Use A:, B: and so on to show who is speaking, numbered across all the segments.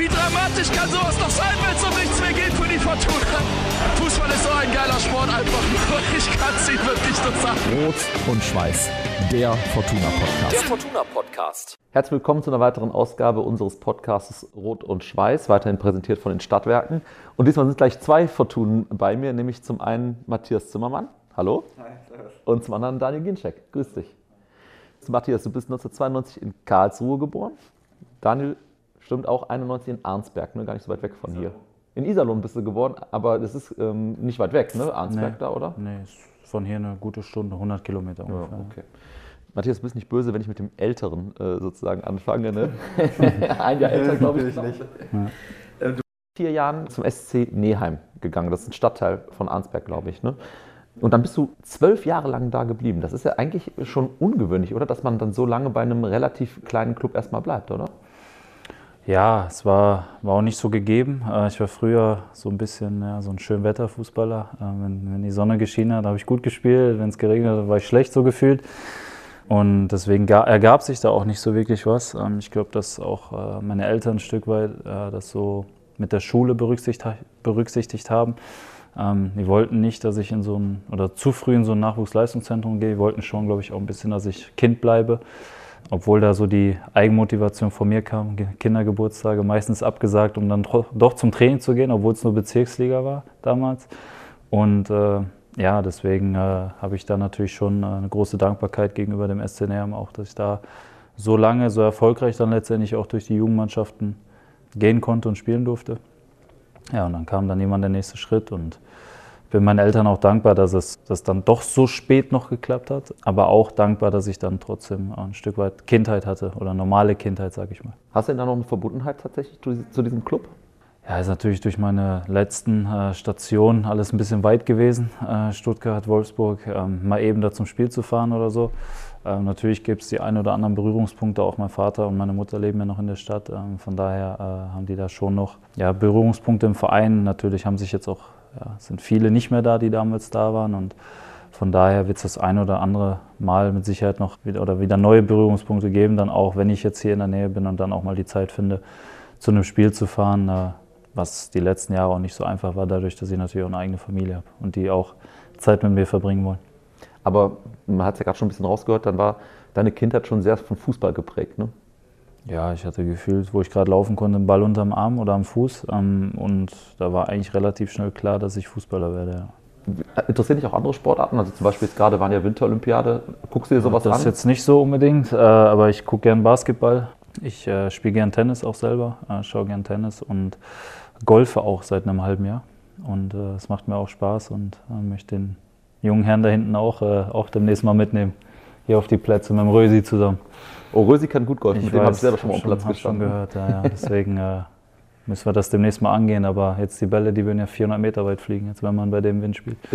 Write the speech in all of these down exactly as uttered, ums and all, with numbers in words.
A: Wie dramatisch kann sowas noch sein, wenn es um nichts mehr geht für die Fortuna? Fußball ist so ein geiler Sport einfach nur. Ich kann es Ihnen wirklich nur sagen.
B: Rot und Schweiß, der Fortuna-Podcast.
C: Der Fortuna-Podcast.
B: Herzlich willkommen zu einer weiteren Ausgabe unseres Podcasts Rot und Schweiß, weiterhin präsentiert von den Stadtwerken. Und diesmal sind gleich zwei Fortunen bei mir, nämlich zum einen Matthias Zimmermann. Hallo.
D: Hi, servus.
B: Und zum anderen Daniel Ginczek. Grüß dich. Matthias, du bist neunzehnhundertzweiundneunzig in Karlsruhe geboren. Daniel stimmt auch einundneunzig in Arnsberg, ne? Gar nicht so weit weg von hier. In Iserlohn bist du geboren, aber das ist ähm, nicht weit weg, ne? Arnsberg
D: nee,
B: da, oder?
D: Nee, ist von hier eine gute Stunde, hundert Kilometer ungefähr.
B: Ja, okay. Matthias, du bist nicht böse, wenn ich mit dem Älteren äh, sozusagen anfange, ne? Ein Jahr älter, glaube ich.
D: Nicht.
B: Ja. Du bist vier Jahren zum S C Neheim gegangen, das ist ein Stadtteil von Arnsberg, glaube ich, ne? Und dann bist du zwölf Jahre lang da geblieben. Das ist ja eigentlich schon ungewöhnlich, oder? Dass man dann so lange bei einem relativ kleinen Club erstmal bleibt, oder?
D: Ja, es war, war auch nicht so gegeben. Ich war früher so ein bisschen ja, so ein Schönwetterfußballer. Wenn, wenn die Sonne geschienen hat, habe ich gut gespielt. Wenn es geregnet hat, war ich schlecht so gefühlt. Und deswegen ergab sich da auch nicht so wirklich was. Ich glaube, dass auch meine Eltern ein Stück weit das so mit der Schule berücksichtigt, berücksichtigt haben. Ähm, die wollten nicht, dass ich in so ein, oder zu früh in so ein Nachwuchsleistungszentrum gehe. Die wollten schon, glaube ich, auch ein bisschen, dass ich Kind bleibe. Obwohl da so die Eigenmotivation von mir kam, Kindergeburtstage meistens abgesagt, um dann doch zum Training zu gehen, obwohl es nur Bezirksliga war damals. Und äh, ja, deswegen äh, habe ich da natürlich schon äh, eine große Dankbarkeit gegenüber dem S C Neheim, auch dass ich da so lange, so erfolgreich dann letztendlich auch durch die Jugendmannschaften gehen konnte und spielen durfte. Ja, und dann kam dann irgendwann der nächste Schritt und ich bin meinen Eltern auch dankbar, dass es das dann doch so spät noch geklappt hat, aber auch dankbar, dass ich dann trotzdem ein Stück weit Kindheit hatte oder normale Kindheit, sage ich mal.
B: Hast du denn da noch eine Verbundenheit tatsächlich zu diesem Club?
D: Ja, ist natürlich durch meine letzten äh, Stationen alles ein bisschen weit gewesen, äh, Stuttgart, Wolfsburg, ähm, mal eben da zum Spiel zu fahren oder so. Ähm, natürlich gibt es die ein oder anderen Berührungspunkte, auch mein Vater und meine Mutter leben ja noch in der Stadt, ähm, von daher äh, haben die da schon noch ja, Berührungspunkte im Verein. Natürlich haben sich jetzt auch, ja, sind viele nicht mehr da, die damals da waren und von daher wird es das ein oder andere Mal mit Sicherheit noch wieder, oder wieder neue Berührungspunkte geben, dann auch, wenn ich jetzt hier in der Nähe bin und dann auch mal die Zeit finde, zu einem Spiel zu fahren, äh, was die letzten Jahre auch nicht so einfach war, dadurch, dass ich natürlich auch eine eigene Familie habe und die auch Zeit mit mir verbringen wollen.
B: Aber man hat es ja gerade schon ein bisschen rausgehört, dann war deine Kindheit schon sehr von Fußball geprägt, ne?
D: Ja, ich hatte gefühlt, wo ich gerade laufen konnte, einen Ball unterm Arm oder am Fuß. Ähm, und da war eigentlich relativ schnell klar, dass ich Fußballer werde. Ja.
B: Interessieren dich auch andere Sportarten? Also zum Beispiel jetzt gerade waren ja Winterolympiade. Guckst du dir sowas
D: das
B: an?
D: Das ist jetzt nicht so unbedingt, äh, aber ich gucke gern Basketball. Ich äh, spiele gern Tennis auch selber, äh, schaue gern Tennis und golfe auch seit einem halben Jahr. Und es äh, macht mir auch Spaß und äh, möchte den jungen Herrn da hinten auch, äh, auch demnächst mal mitnehmen. Hier auf die Plätze mit dem Rösi zusammen.
B: Oh, Rösi kann gut golfen,
D: ich
B: mit dem habe ich selber schon mal auf dem Platz
D: schon,
B: gestanden.
D: Schon gehört, ja, ja. Deswegen äh, müssen wir das demnächst mal angehen. Aber jetzt die Bälle, die würden ja vierhundert Meter weit fliegen, jetzt wenn man bei dem Wind spielt.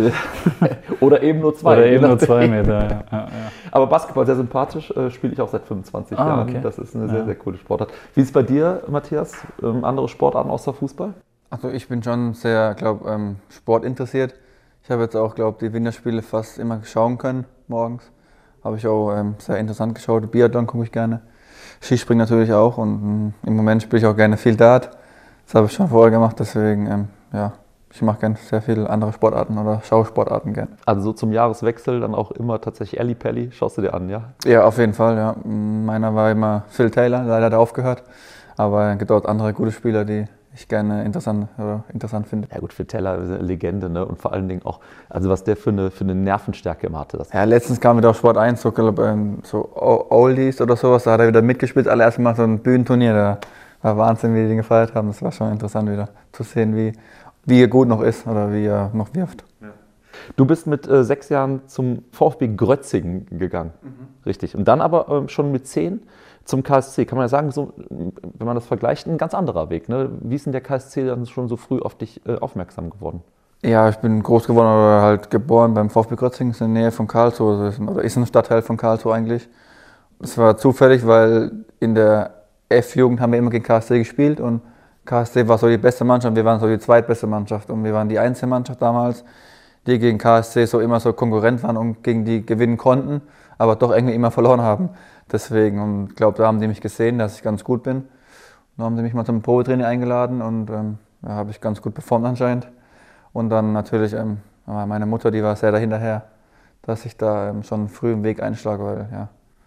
B: Oder eben nur zwei.
D: Oder eben nur zwei Meter, ja, ja, ja.
B: Aber Basketball sehr sympathisch, äh, spiele ich auch seit fünfundzwanzig
D: ah,
B: Jahren.
D: Okay.
B: Das ist eine
D: ja.
B: sehr, sehr coole Sportart. Wie ist es bei dir, Matthias? Ähm, andere Sportarten außer Fußball?
E: Also ich bin schon sehr, glaube ähm, sportinteressiert. Ich habe jetzt auch, glaube die Winterspiele fast immer schauen können, morgens. Habe ich auch ähm, sehr interessant geschaut. Biathlon gucke ich gerne. Skispringen natürlich auch und ähm, im Moment spiele ich auch gerne viel Dart. Das habe ich schon vorher gemacht, deswegen, ähm, ja, ich mache gerne sehr viele andere Sportarten oder schaue Sportarten gerne.
B: Also so zum Jahreswechsel dann auch immer tatsächlich Ally Pally, schaust du dir an, ja?
E: Ja, auf jeden Fall, ja. Meiner war immer Phil Taylor, leider hat er aufgehört. Aber es gibt auch andere gute Spieler, die ich gerne interessant, oder interessant finde.
B: Ja gut, Phil Taylor ist eine Legende, ne? Und vor allen Dingen auch, also was der für eine, für eine Nervenstärke immer hatte. Das
E: ja, letztens kam wieder auf Sport eins, so, glaub, so Oldies oder sowas, da hat er wieder mitgespielt, allererst Mal so ein Bühnenturnier, da war Wahnsinn, wie die den gefeiert haben. Das war schon interessant wieder zu sehen, wie, wie er gut noch ist oder wie er noch wirft.
B: Ja. Du bist mit äh, sechs Jahren zum VfB Grötzingen gegangen, mhm. Richtig. Und dann aber ähm, schon mit zehn zum K S C. Kann man ja sagen, so, wenn man das vergleicht, ein ganz anderer Weg, ne? Wie ist denn der K S C dann schon so früh auf dich äh, aufmerksam geworden?
E: Ja, ich bin groß geworden oder halt geboren beim VfB Grötzingen, in der Nähe von Karlsruhe, oder ist ein Stadtteil von Karlsruhe eigentlich. Das war zufällig, weil in der F-Jugend haben wir immer gegen K S C gespielt und K S C war so die beste Mannschaft, wir waren so die zweitbeste Mannschaft und wir waren die einzige Mannschaft damals, die gegen K S C so immer so Konkurrent waren und gegen die gewinnen konnten, aber doch irgendwie immer verloren haben. Deswegen, und ich glaube, da haben die mich gesehen, dass ich ganz gut bin. Und Da haben sie mich mal zum Probetraining eingeladen und ähm, da habe ich ganz gut performt anscheinend. Und dann natürlich ähm, meine Mutter, die war sehr dahinterher, dass ich da ähm, schon früh im Weg einschlage, weil ja,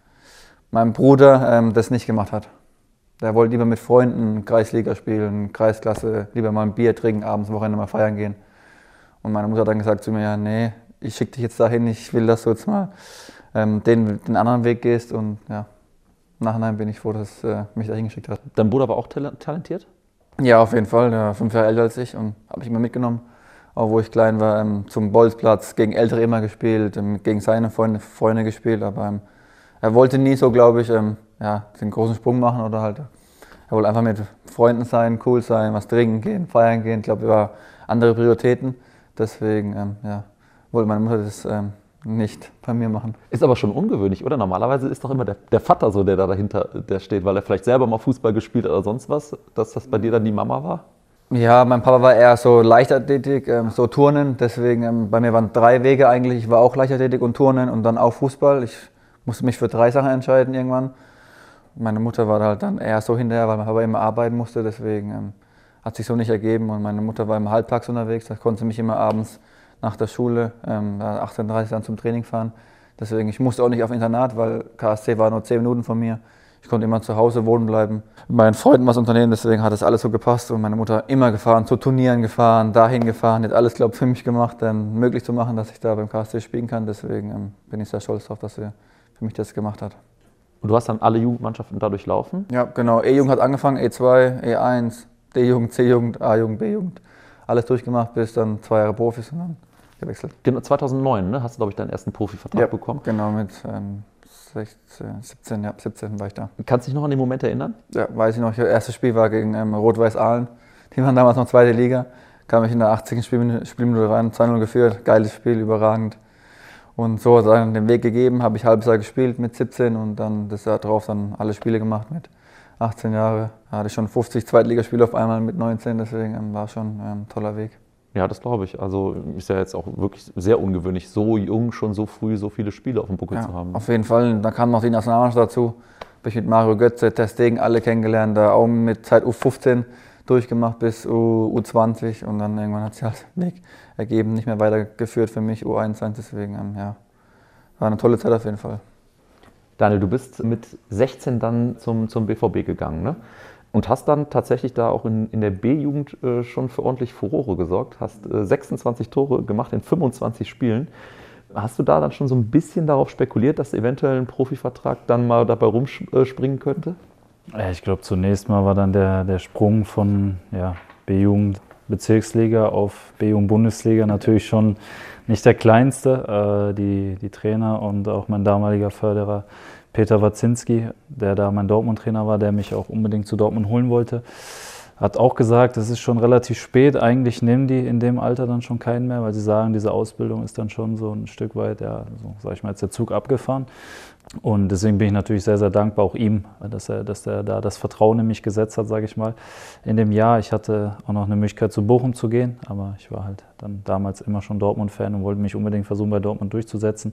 E: mein Bruder ähm, das nicht gemacht hat. Der wollte lieber mit Freunden Kreisliga spielen, Kreisklasse, lieber mal ein Bier trinken, abends, Wochenende mal feiern gehen. Und meine Mutter hat dann gesagt zu mir, ja, nee, ich schicke dich jetzt dahin, ich will, dass du jetzt mal ähm, den, den anderen Weg gehst. Und ja, im Nachhinein bin ich froh, dass äh, mich dahin geschickt hat.
B: Dein Bruder war auch talentiert?
E: Ja, auf jeden Fall. Der war fünf Jahre älter als ich und habe ich immer mitgenommen. Auch wo ich klein war, ähm, zum Bolzplatz, gegen Ältere immer gespielt, ähm, gegen seine Freunde, Freunde gespielt. Aber ähm, er wollte nie so, glaube ich, ähm, ja, den großen Sprung machen oder halt. Er wollte einfach mit Freunden sein, cool sein, was trinken gehen, feiern gehen. Ich glaube, wir waren andere Prioritäten. Deswegen ähm, ja, wollte meine Mutter das ähm, nicht bei mir machen.
B: Ist aber schon ungewöhnlich, oder? Normalerweise ist doch immer der, der Vater so, der da dahinter der steht, weil er vielleicht selber mal Fußball gespielt hat oder sonst was, dass das bei dir dann die Mama war?
E: Ja, mein Papa war eher so Leichtathletik, ähm, so Turnen. Deswegen, ähm, bei mir waren drei Wege eigentlich. Ich war auch Leichtathletik und Turnen und dann auch Fußball. Ich musste mich für drei Sachen entscheiden irgendwann. Meine Mutter war halt dann eher so hinterher, weil mein Papa immer arbeiten musste. Deswegen ähm, hat sich so nicht ergeben. Und meine Mutter war im Halbtags unterwegs. Da konnte sie mich immer abends nach der Schule, ähm, achtzehn Uhr dreißig dann zum Training fahren. Deswegen, ich musste auch nicht auf Internat, weil K S C war nur zehn Minuten von mir. Ich konnte immer zu Hause wohnen bleiben. Mit meinen Freunden was unternehmen, deswegen hat das alles so gepasst. Und meine Mutter immer gefahren, zu Turnieren gefahren, dahin gefahren, hat alles, glaube ich, für mich gemacht, dann möglich zu machen, dass ich da beim K S C spielen kann. Deswegen ähm, bin ich sehr stolz darauf, dass sie für mich das gemacht hat.
B: Und du hast dann alle Jugendmannschaften da durchlaufen?
E: Ja, genau. E-Jugend hat angefangen, E zwei, E eins, D-Jugend, C-Jugend, A-Jugend, B-Jugend. Alles durchgemacht, bis dann zwei Jahre Profis und dann gewechselt.
B: Genau, zweitausendneun, ne? Hast du, glaube ich, deinen ersten Profivertrag
E: ja,
B: bekommen?
E: Genau, mit ähm, sechzehn, siebzehn, ja, siebzehn war ich da.
B: Kannst du dich noch an den Moment erinnern?
E: Ja, weiß ich noch. Das erste Spiel war gegen ähm, Rot-Weiß Aalen. Die waren damals noch zweite Liga. Kam ich in der achtzigsten Spielminute, Spielminute rein, zwei null geführt. Geiles Spiel, überragend. Und so hat er dann den Weg gegeben, habe ich halbes Jahr gespielt mit siebzehn und dann das Jahr drauf dann alle Spiele gemacht mit achtzehn Jahren. Da hatte ich schon fünfzig Zweitligaspiele auf einmal mit neunzehn, deswegen ähm, war schon ein ähm, toller Weg.
B: Ja, das glaube ich. Also ist ja jetzt auch wirklich sehr ungewöhnlich, so jung schon so früh so viele Spiele auf dem Buckel
E: Ja,
B: zu haben.
E: auf jeden Fall. Da kam noch die Nationalmannschaft dazu. Habe ich mit Mario Götze, Ter Stegen alle kennengelernt, da auch mit seit U fünfzehn durchgemacht bis U zwanzig und dann irgendwann hat sich halt der Weg ergeben, nicht mehr weitergeführt für mich, U einundzwanzig, deswegen ähm, ja, war eine tolle Zeit auf jeden Fall.
B: Daniel, du bist mit sechzehn dann zum, zum B V B gegangen, ne? Und hast dann tatsächlich da auch in, in der B-Jugend äh, schon für ordentlich Furore gesorgt, hast äh, sechsundzwanzig Tore gemacht in fünfundzwanzig Spielen. Hast du da dann schon so ein bisschen darauf spekuliert, dass eventuell ein Profivertrag dann mal dabei rumspringen könnte?
D: Ja, ich glaube, zunächst mal war dann der, der Sprung von ja, B-Jugend Bezirksliga auf B-Jugend Bundesliga natürlich schon nicht der kleinste. Äh, die, die Trainer und auch mein damaliger Förderer Peter Wazinski, der da mein Dortmund-Trainer war, der mich auch unbedingt zu Dortmund holen wollte, hat auch gesagt, es ist schon relativ spät. Eigentlich nehmen die in dem Alter dann schon keinen mehr, weil sie sagen, diese Ausbildung ist dann schon so ein Stück weit, ja, so sag ich mal, jetzt der Zug abgefahren. Und deswegen bin ich natürlich sehr, sehr dankbar, auch ihm, dass er, dass er da das Vertrauen in mich gesetzt hat, sage ich mal. In dem Jahr, ich hatte auch noch eine Möglichkeit, zu Bochum zu gehen, aber ich war halt dann damals immer schon Dortmund-Fan und wollte mich unbedingt versuchen, bei Dortmund durchzusetzen.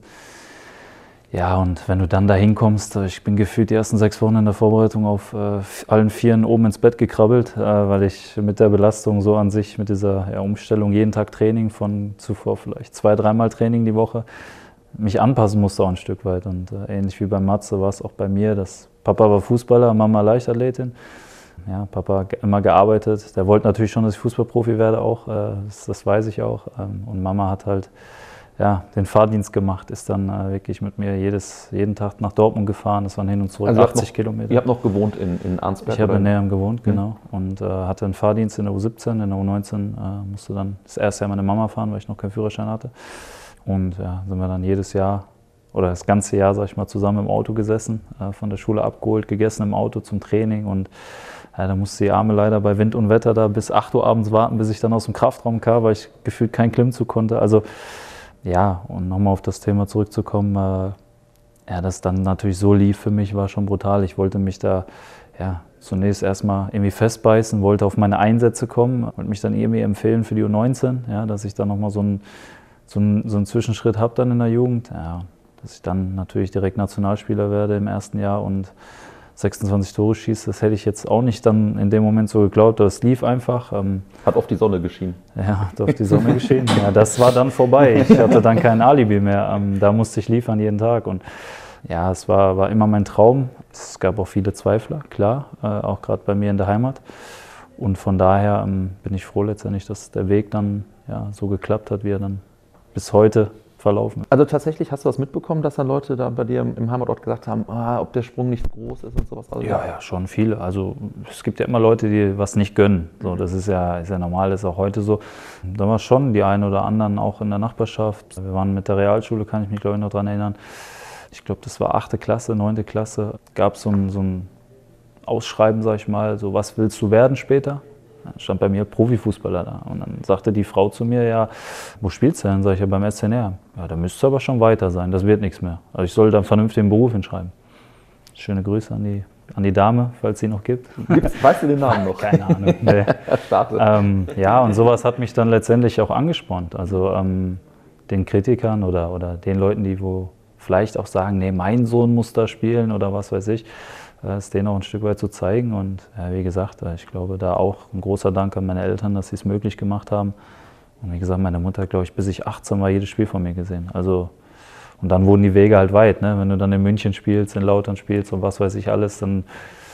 D: Ja, und wenn du dann da hinkommst, ich bin gefühlt die ersten sechs Wochen in der Vorbereitung auf äh, allen Vieren oben ins Bett gekrabbelt, äh, weil ich mit der Belastung so an sich, mit dieser ja, Umstellung, jeden Tag Training von zuvor vielleicht zwei, dreimal Training die Woche, mich anpassen musste auch ein Stück weit. Und äh, ähnlich wie bei Matze war es auch bei mir, dass Papa war Fußballer, Mama Leichtathletin. Ja, Papa hat immer gearbeitet, der wollte natürlich schon, dass ich Fußballprofi werde auch, äh, das, das weiß ich auch. Ähm, und Mama hat halt ja, den Fahrdienst gemacht, ist dann äh, wirklich mit mir jedes, jeden Tag nach Dortmund gefahren, das waren hin und zurück
B: also
D: achtzig
B: noch,
D: Kilometer.
B: Ihr habt noch gewohnt in, in Arnsberg?
D: Ich habe in Nähern gewohnt,
B: mhm.
D: genau, und äh, hatte einen Fahrdienst in der U siebzehn, in der U neunzehn äh, musste dann das erste Jahr meine Mama fahren, weil ich noch keinen Führerschein hatte. Und ja, sind wir dann jedes Jahr, oder das ganze Jahr, sag ich mal, zusammen im Auto gesessen, äh, von der Schule abgeholt, gegessen im Auto zum Training und ja, da musste die Arme leider bei Wind und Wetter da bis acht Uhr abends warten, bis ich dann aus dem Kraftraum kam, weil ich gefühlt keinen Klimmzug konnte. Also ja, und nochmal auf das Thema zurückzukommen, äh, ja, das dann natürlich so lief für mich, war schon brutal. Ich wollte mich da ja, zunächst erstmal irgendwie festbeißen, wollte auf meine Einsätze kommen und mich dann irgendwie empfehlen für die U neunzehn, ja, dass ich dann nochmal so einen so ein, so einen Zwischenschritt habe dann in der Jugend, ja, dass ich dann natürlich direkt Nationalspieler werde im ersten Jahr und sechsundzwanzig Tore schießt, das hätte ich jetzt auch nicht dann in dem Moment so geglaubt, aber es lief einfach. Ähm,
B: hat auf die Sonne geschienen.
D: Ja, hat auf die Sonne geschienen. Ja, das war dann vorbei. Ich hatte dann kein Alibi mehr. Ähm, da musste ich liefern jeden Tag. Und ja, es war, war immer mein Traum. Es gab auch viele Zweifler, klar, äh, auch gerade bei mir in der Heimat. Und von daher ähm, bin ich froh letztendlich, dass der Weg dann ja, so geklappt hat, wie er dann bis heute verlaufen ist.
B: Also tatsächlich hast du das mitbekommen, dass dann Leute da bei dir im Heimatort gesagt haben, ah, ob der Sprung nicht groß ist und sowas? Also
D: ja, ja, schon viele. Also es gibt ja immer Leute, die was nicht gönnen. So, das ist ja, ist ja normal, das ist auch heute so. Da war schon die einen oder anderen auch in der Nachbarschaft. Wir waren mit der Realschule, kann ich mich glaube ich noch daran erinnern. Ich glaube, das war achte Klasse, neunte Klasse. Gab so ein, so ein Ausschreiben, sag ich mal, so was willst du werden später? Dann stand bei mir Profifußballer da. Und dann sagte die Frau zu mir, ja, wo spielst du denn? Sag ich, ja, beim S C N R. Ja, da müsste es aber schon weiter sein, das wird nichts mehr. Also ich soll da einen vernünftigen Beruf hinschreiben. Schöne Grüße an die, an die Dame, falls sie noch gibt.
B: Gibt's, weißt du den Namen noch?
D: Keine Ahnung. Nee. ähm, ja, und sowas hat mich dann letztendlich auch angespornt. Also ähm, den Kritikern oder, oder den Leuten, die wo vielleicht auch sagen, nee, mein Sohn muss da spielen oder was weiß ich, es denen auch ein Stück weit zu zeigen. Und ja, wie gesagt, ich glaube, da auch ein großer Dank an meine Eltern, dass sie es möglich gemacht haben. Und wie gesagt, meine Mutter hat, glaube ich, bis ich achtzehn war, jedes Spiel von mir gesehen. Also, und dann wurden die Wege halt weit. Ne? Wenn du dann in München spielst, in Lautern spielst und was weiß ich alles, dann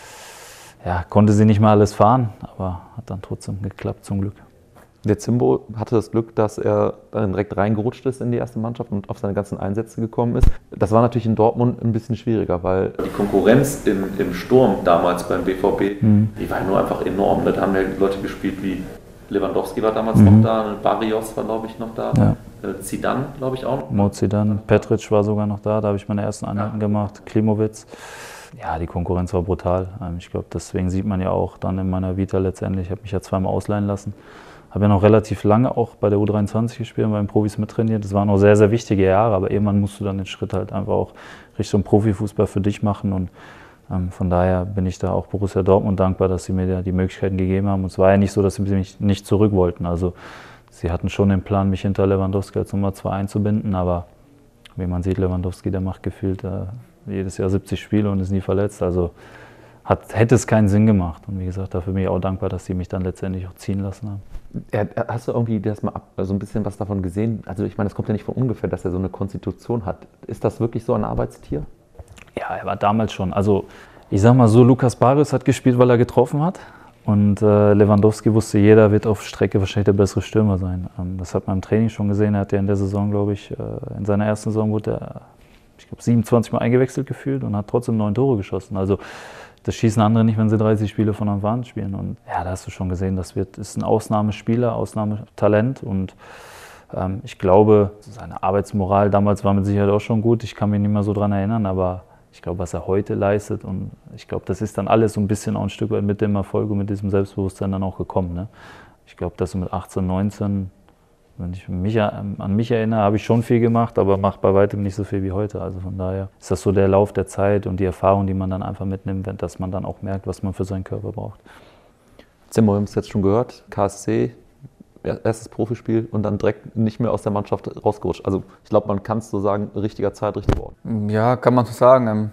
D: ja, konnte sie nicht mal alles fahren, aber hat dann trotzdem geklappt, zum Glück.
B: Der Zimbo hatte das Glück, dass er dann direkt reingerutscht ist in die erste Mannschaft und auf seine ganzen Einsätze gekommen ist. Das war natürlich in Dortmund ein bisschen schwieriger, weil die Konkurrenz im, im Sturm damals beim B V B, mhm. die war nur einfach enorm. Da haben ja Leute gespielt wie Lewandowski war damals mhm. noch da, Barrios war glaube ich noch da, ja. Zidane glaube ich auch noch.
D: Mo Zidane, Petric war sogar noch da, da habe ich meine ersten Einheiten ja. gemacht, Klimowitz. Ja, die Konkurrenz war brutal. Ich glaube, deswegen sieht man ja auch dann in meiner Vita letztendlich, ich habe mich ja zweimal ausleihen lassen. Habe ja noch relativ lange auch bei der U dreiundzwanzig gespielt und bei den Profis mittrainiert. Das waren auch sehr, sehr wichtige Jahre, aber irgendwann musst du dann den Schritt halt einfach auch Richtung Profifußball für dich machen. Und ähm, von daher bin ich da auch Borussia Dortmund dankbar, dass sie mir da die Möglichkeiten gegeben haben. Und es war ja nicht so, dass sie mich nicht zurück wollten. Also sie hatten schon den Plan, mich hinter Lewandowski als Nummer zwei einzubinden, aber wie man sieht, Lewandowski, der macht gefühlt äh, jedes Jahr siebzig Spiele und ist nie verletzt. Also Hat, hätte es keinen Sinn gemacht. Und wie gesagt, dafür bin ich auch dankbar, dass sie mich dann letztendlich auch ziehen lassen haben. Hast du irgendwie das mal ab, so ein bisschen was davon gesehen? Also ich meine, das kommt ja nicht von ungefähr, dass er so eine Konstitution hat. Ist das wirklich so ein Arbeitstier? Ja, er war damals schon. Also ich sag mal so, Lucas Barrios hat gespielt, weil er getroffen hat. Und äh, Lewandowski wusste, jeder wird auf Strecke wahrscheinlich der bessere Stürmer sein. Ähm, das hat man im Training schon gesehen. Er hat ja in der Saison, glaube ich, äh, in seiner ersten Saison wurde er, ich glaube, siebenundzwanzig Mal eingewechselt gefühlt und hat trotzdem neun Tore geschossen. Also das schießen andere nicht, wenn sie dreißig Spiele von Anfang an spielen. Und ja, da hast du schon gesehen, das wird, ist ein Ausnahmespieler, Ausnahmetalent. Und ähm, ich glaube, seine Arbeitsmoral damals war mit Sicherheit auch schon gut. Ich kann mich nicht mehr so dran erinnern, aber ich glaube, was er heute leistet, und ich glaube, das ist dann alles so ein bisschen auch ein Stück weit mit dem Erfolg und mit diesem Selbstbewusstsein dann auch gekommen. Ne? Ich glaube, dass du mit achtzehn, neunzehn, wenn ich mich an mich erinnere, habe ich schon viel gemacht, aber mache bei weitem nicht so viel wie heute. Also von daher ist das so der Lauf der Zeit und die Erfahrung, die man dann einfach mitnimmt, dass man dann auch merkt, was man für seinen Körper braucht. Zimmer, wir haben es jetzt schon gehört, K S C, erstes Profispiel und dann direkt nicht mehr aus der Mannschaft rausgerutscht. Also ich glaube, man kann es so sagen, richtiger Zeit, richtiger Ort.
E: Ja, kann man so sagen.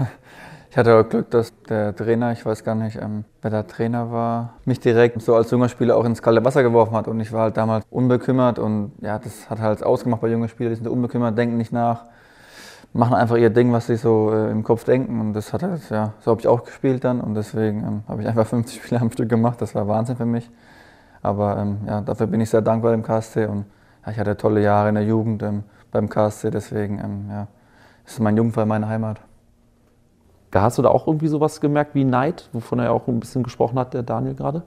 E: Ich hatte auch Glück, dass der Trainer, ich weiß gar nicht, wer der Trainer war, mich direkt so als junger Spieler auch ins kalte Wasser geworfen hat. Und ich war halt damals unbekümmert und ja, das hat halt ausgemacht bei jungen Spielern, die sind unbekümmert, denken nicht nach, machen einfach ihr Ding, was sie so äh, im Kopf denken. Und das hat halt, ja, so habe ich auch gespielt dann und deswegen ähm, habe ich einfach fünfzig Spiele am Stück gemacht. Das war Wahnsinn für mich. Aber ähm, ja, dafür bin ich sehr dankbar dem K S C und ja, ich hatte tolle Jahre in der Jugend ähm, beim K S C, deswegen ähm, ja, ist mein Jugendverein meine Heimat.
B: Da hast du da auch irgendwie sowas gemerkt wie Neid, wovon er ja auch ein bisschen gesprochen hat, der Daniel gerade?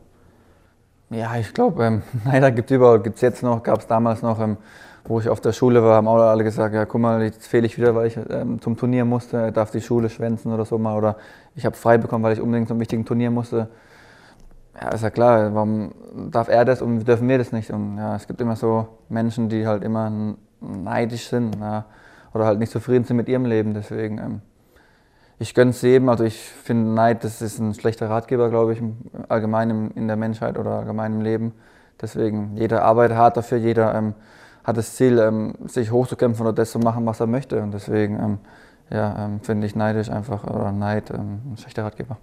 E: Ja, ich glaube, ähm, Neider gibt es überall, gibt es jetzt noch, gab es damals noch, ähm, wo ich auf der Schule war, haben auch alle gesagt, ja guck mal, jetzt fehle ich wieder, weil ich ähm, zum Turnier musste, ich darf die Schule schwänzen oder so mal, oder ich habe frei bekommen, weil ich unbedingt zum wichtigen Turnier musste. Ja, ist ja klar, warum darf er das und dürfen wir das nicht? Und ja, es gibt immer so Menschen, die halt immer neidisch sind, ja, oder halt nicht zufrieden sind mit ihrem Leben, deswegen ähm, ich gönne es jedem, also ich finde Neid, das ist ein schlechter Ratgeber, glaube ich, allgemein in der Menschheit oder allgemein im Leben. Deswegen, jeder arbeitet hart dafür, jeder ähm, hat das Ziel, ähm, sich hochzukämpfen oder das zu machen, was er möchte. Und deswegen, ähm, ja, ähm, finde ich neidisch einfach, oder Neid ähm, ein schlechter Ratgeber.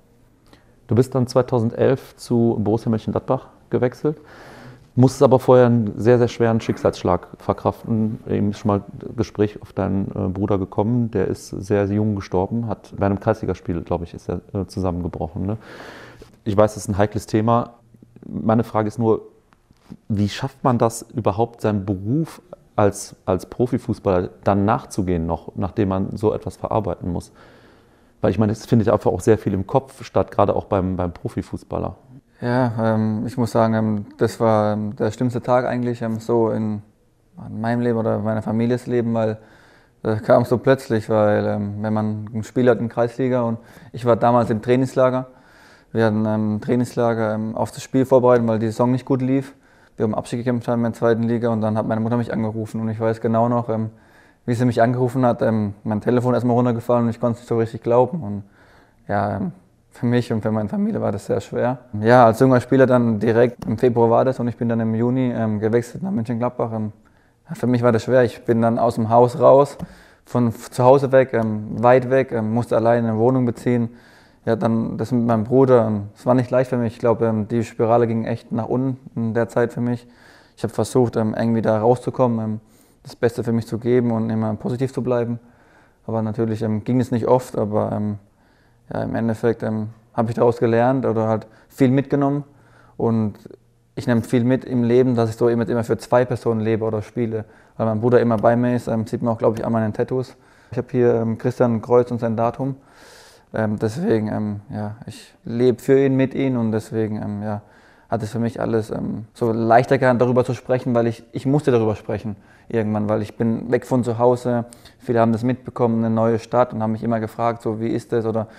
B: Du bist dann zweitausendelf zu Borussia Mönchengladbach gewechselt, musstest aber vorher einen sehr, sehr schweren Schicksalsschlag verkraften. Eben ist schon mal Gespräch auf deinen äh, Bruder gekommen, der ist sehr, sehr jung gestorben, hat bei einem Kreisligaspiel, glaube ich, ist er äh, zusammengebrochen. Ne? Ich weiß, das ist ein heikles Thema. Meine Frage ist nur, wie schafft man das überhaupt, seinen Beruf als, als Profifußballer dann nachzugehen noch, nachdem man so etwas verarbeiten muss? Weil ich meine, es findet einfach auch sehr viel im Kopf statt, gerade auch beim, beim Profifußballer.
E: Ja, ähm, ich muss sagen, ähm, das war ähm, der schlimmste Tag eigentlich ähm, so in, in meinem Leben oder meiner Families Leben, weil das kam so plötzlich, weil ähm, wenn man ein Spiel hat in Kreisliga und ich war damals im Trainingslager, wir hatten ähm, ein Trainingslager ähm, auf das Spiel vorbereitet, weil die Saison nicht gut lief. Wir haben Abstieg gekämpft haben in der zweiten Liga und dann hat meine Mutter mich angerufen und ich weiß genau noch, ähm, wie sie mich angerufen hat. Ähm, mein Telefon ist erstmal runtergefallen und ich konnte es nicht so richtig glauben. Und ja, ähm, für mich und für meine Familie war das sehr schwer. Ja, als junger Spieler dann direkt im Februar war das und ich bin dann im Juni ähm, gewechselt nach Mönchengladbach. Ähm, ja, für mich war das schwer. Ich bin dann aus dem Haus raus, von zu Hause weg, ähm, weit weg, ähm, musste alleine eine Wohnung beziehen. Ja, dann das mit meinem Bruder, es war nicht leicht für mich. Ich glaube, die Spirale ging echt nach unten in der Zeit für mich. Ich habe versucht, irgendwie da rauszukommen, das Beste für mich zu geben und immer positiv zu bleiben. Aber natürlich ging es nicht oft, aber ja, im Endeffekt habe ich daraus gelernt oder halt viel mitgenommen. Und ich nehme viel mit im Leben, dass ich so immer für zwei Personen lebe oder spiele. Weil mein Bruder immer bei mir ist, sieht man auch, glaube ich, an meinen Tattoos. Ich habe hier Christian Kreuz und sein Datum. Ähm, deswegen, ähm, ja, ich lebe für ihn, mit ihm und deswegen ähm, ja, hat es für mich alles ähm, so leichter gehabt, darüber zu sprechen, weil ich, ich musste darüber sprechen irgendwann, weil ich bin weg von zu Hause, viele haben das mitbekommen, eine neue Stadt und haben mich immer gefragt, so wie ist das oder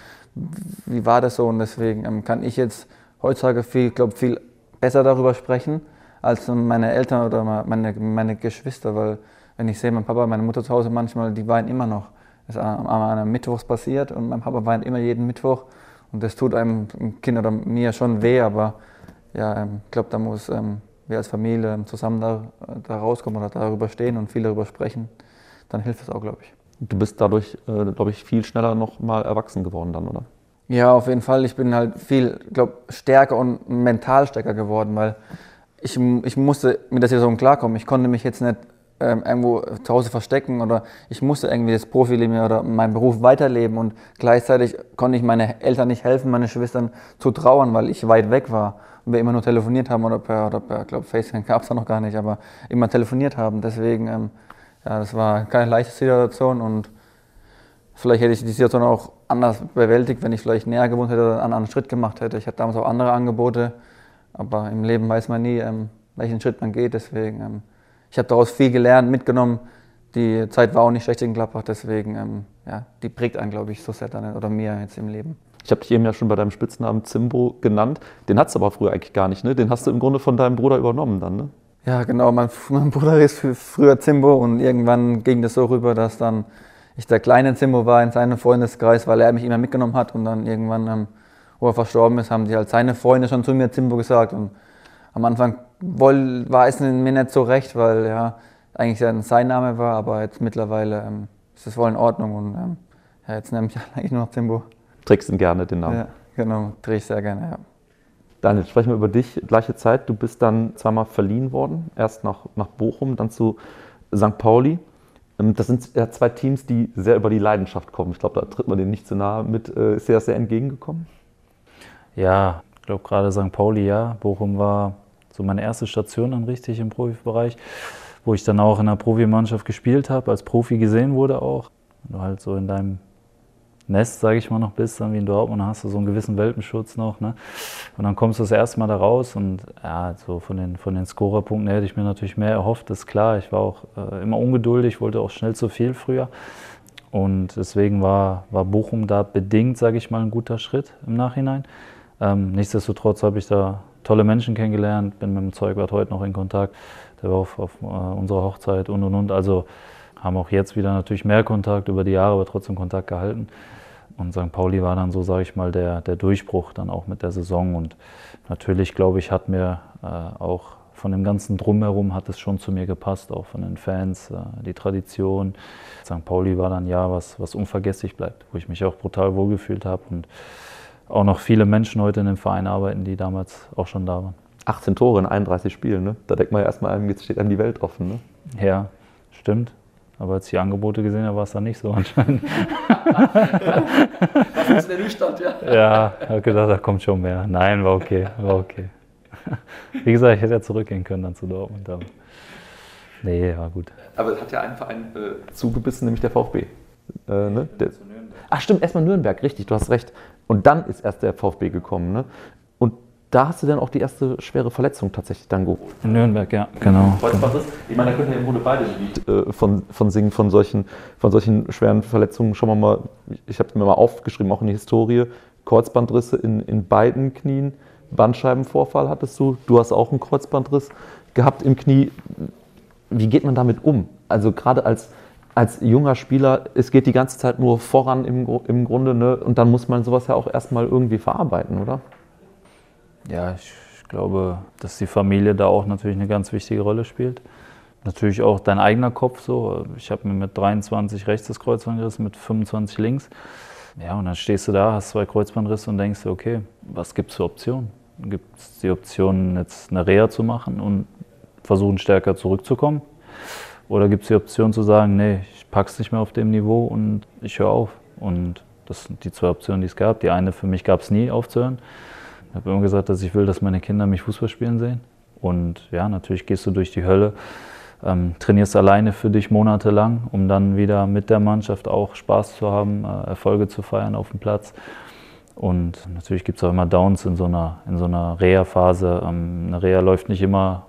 E: wie war das so und deswegen ähm, kann ich jetzt heutzutage viel, glaube viel besser darüber sprechen als meine Eltern oder meine, meine Geschwister, weil wenn ich sehe, mein Papa, meine Mutter zu Hause manchmal, die weinen immer noch. Das ist an einem Mittwoch passiert und mein Papa weint immer jeden Mittwoch und das tut einem Kind oder mir schon weh, aber ja, ich glaube, da muss ähm, wir als Familie zusammen da, da rauskommen oder darüber stehen und viel darüber sprechen, dann hilft es auch, glaube ich.
B: Du bist dadurch, äh, glaube ich, viel schneller noch mal erwachsen geworden dann, oder?
E: Ja, auf jeden Fall. Ich bin halt viel, glaube stärker und mental stärker geworden, weil ich, ich musste mit der Saison klarkommen. Ich konnte mich jetzt nicht Ähm, irgendwo zu Hause verstecken oder ich musste irgendwie das Profileben oder meinen Beruf weiterleben und gleichzeitig konnte ich meinen Eltern nicht helfen, meine Schwestern zu trauern, weil ich weit weg war und wir immer nur telefoniert haben oder per, oder per glaube FaceTime gab es da noch gar nicht, aber immer telefoniert haben. Deswegen, ähm, ja, das war keine leichte Situation und vielleicht hätte ich die Situation auch anders bewältigt, wenn ich vielleicht näher gewohnt hätte oder einen anderen Schritt gemacht hätte. Ich hatte damals auch andere Angebote, aber im Leben weiß man nie, ähm, welchen Schritt man geht, deswegen ähm, ich habe daraus viel gelernt, mitgenommen. Die Zeit war auch nicht schlecht in Gladbach, deswegen, ähm, ja, die prägt einen, glaube ich, so sehr dann, oder mir jetzt im Leben.
B: Ich habe dich eben ja schon bei deinem Spitznamen Zimbo genannt. Den hattest du aber früher eigentlich gar nicht, ne? Den hast du im Grunde von deinem Bruder übernommen dann, ne?
E: Ja, genau. Mein, mein Bruder ist früher Zimbo und irgendwann ging das so rüber, dass dann ich der kleine Zimbo war in seinem Freundeskreis, weil er mich immer mitgenommen hat und dann irgendwann, ähm, wo er verstorben ist, haben die halt seine Freunde schon zu mir Zimbo gesagt und am Anfang war es mir nicht so recht, weil ja eigentlich sein Name war, aber jetzt mittlerweile ähm, ist es voll in Ordnung und ähm, ja, jetzt nenne ich eigentlich nur noch Zimbo.
B: Trägst ihn gerne, den Namen?
E: Ja, genau, träge ich sehr gerne, ja.
B: Daniel, sprechen wir über dich. Gleiche Zeit, du bist dann zweimal verliehen worden, erst nach, nach Bochum, dann zu Sankt Pauli. Das sind ja zwei Teams, die sehr über die Leidenschaft kommen. Ich glaube, da tritt man denen nicht zu nahe mit. Ist dir das sehr entgegengekommen?
D: Ja, ich glaube gerade Sankt Pauli, ja. Bochum war so meine erste Station dann richtig im Profibereich, wo ich dann auch in der Profimannschaft gespielt habe, als Profi gesehen wurde auch. Wenn du halt so in deinem Nest, sage ich mal, noch bist, dann wie in Dortmund, dann hast du so einen gewissen Welpenschutz noch, ne? Und dann kommst du das erste Mal da raus und ja, so von den, von den Scorerpunkten hätte ich mir natürlich mehr erhofft, das ist klar. Ich war auch äh, immer ungeduldig, wollte auch schnell zu viel früher. Und deswegen war, war Bochum da bedingt, sage ich mal, ein guter Schritt im Nachhinein. Ähm, nichtsdestotrotz habe ich da tolle Menschen kennengelernt, bin mit dem Zeugwart heute noch in Kontakt, der war auf, auf uh, unserer Hochzeit und und und. Also haben auch jetzt wieder natürlich mehr Kontakt über die Jahre, aber trotzdem Kontakt gehalten. Und Sankt Pauli war dann so, sage ich mal, der, der Durchbruch dann auch mit der Saison. Und natürlich, glaube ich, hat mir äh, auch von dem ganzen Drumherum hat es schon zu mir gepasst, auch von den Fans, die Tradition. Sankt Pauli war dann ja was, was unvergesslich bleibt, wo ich mich auch brutal wohlgefühlt habe und auch noch viele Menschen heute in dem Verein arbeiten, die damals auch schon da waren.
B: achtzehn Tore in einunddreißig Spielen, ne? Da denkt man ja erstmal, jetzt steht einem die Welt offen. Ne?
D: Ja, stimmt. Aber als ich die Angebote gesehen habe, war es dann nicht so anscheinend.
A: Das ist der Nüchtern, ja.
D: Ja, ich habe gedacht, da kommt schon mehr. Nein, war okay, war okay. Wie gesagt, ich hätte ja zurückgehen können dann zu Dortmund. Aber nee, war gut.
B: Aber es hat ja einen Verein äh, zugebissen, nämlich der VfB. Äh, ne? der, ach stimmt, erstmal Nürnberg, richtig, du hast recht. Und dann ist erst der VfB gekommen. Ne? Und da hast du dann auch die erste schwere Verletzung tatsächlich dann geholt.
D: In Nürnberg, ja, genau.
B: Ich meine, da können wir im Grunde beide ein Lied äh, von, von singen, von solchen, von solchen schweren Verletzungen. Schauen wir mal, ich habe mir mal aufgeschrieben, auch in die Historie, Kreuzbandrisse in, in beiden Knien, Bandscheibenvorfall hattest du, du hast auch einen Kreuzbandriss gehabt im Knie. Wie geht man damit um? Also gerade als, als junger Spieler, es geht die ganze Zeit nur voran im, im Grunde, ne? Und dann muss man sowas ja auch erstmal irgendwie verarbeiten, oder?
D: Ja, ich, ich glaube, dass die Familie da auch natürlich eine ganz wichtige Rolle spielt. Natürlich auch dein eigener Kopf so. Ich habe mir mit dreiundzwanzig rechts das Kreuzband gerissen, mit fünfundzwanzig links. Ja, und dann stehst du da, hast zwei Kreuzbandrisse und denkst dir, okay, was gibt es für Optionen? Gibt es die Option, jetzt eine Reha zu machen und versuchen, stärker zurückzukommen? Oder gibt es die Option zu sagen, nee, ich pack's nicht mehr auf dem Niveau und ich höre auf? Und das sind die zwei Optionen, die es gab. Die eine, für mich gab es nie, aufzuhören. Ich habe immer gesagt, dass ich will, dass meine Kinder mich Fußball spielen sehen. Und ja, natürlich gehst du durch die Hölle, ähm, trainierst alleine für dich monatelang, um dann wieder mit der Mannschaft auch Spaß zu haben, äh, Erfolge zu feiern auf dem Platz. Und natürlich gibt es auch immer Downs in so einer, in so einer Reha-Phase. Ähm, eine Reha läuft nicht immer,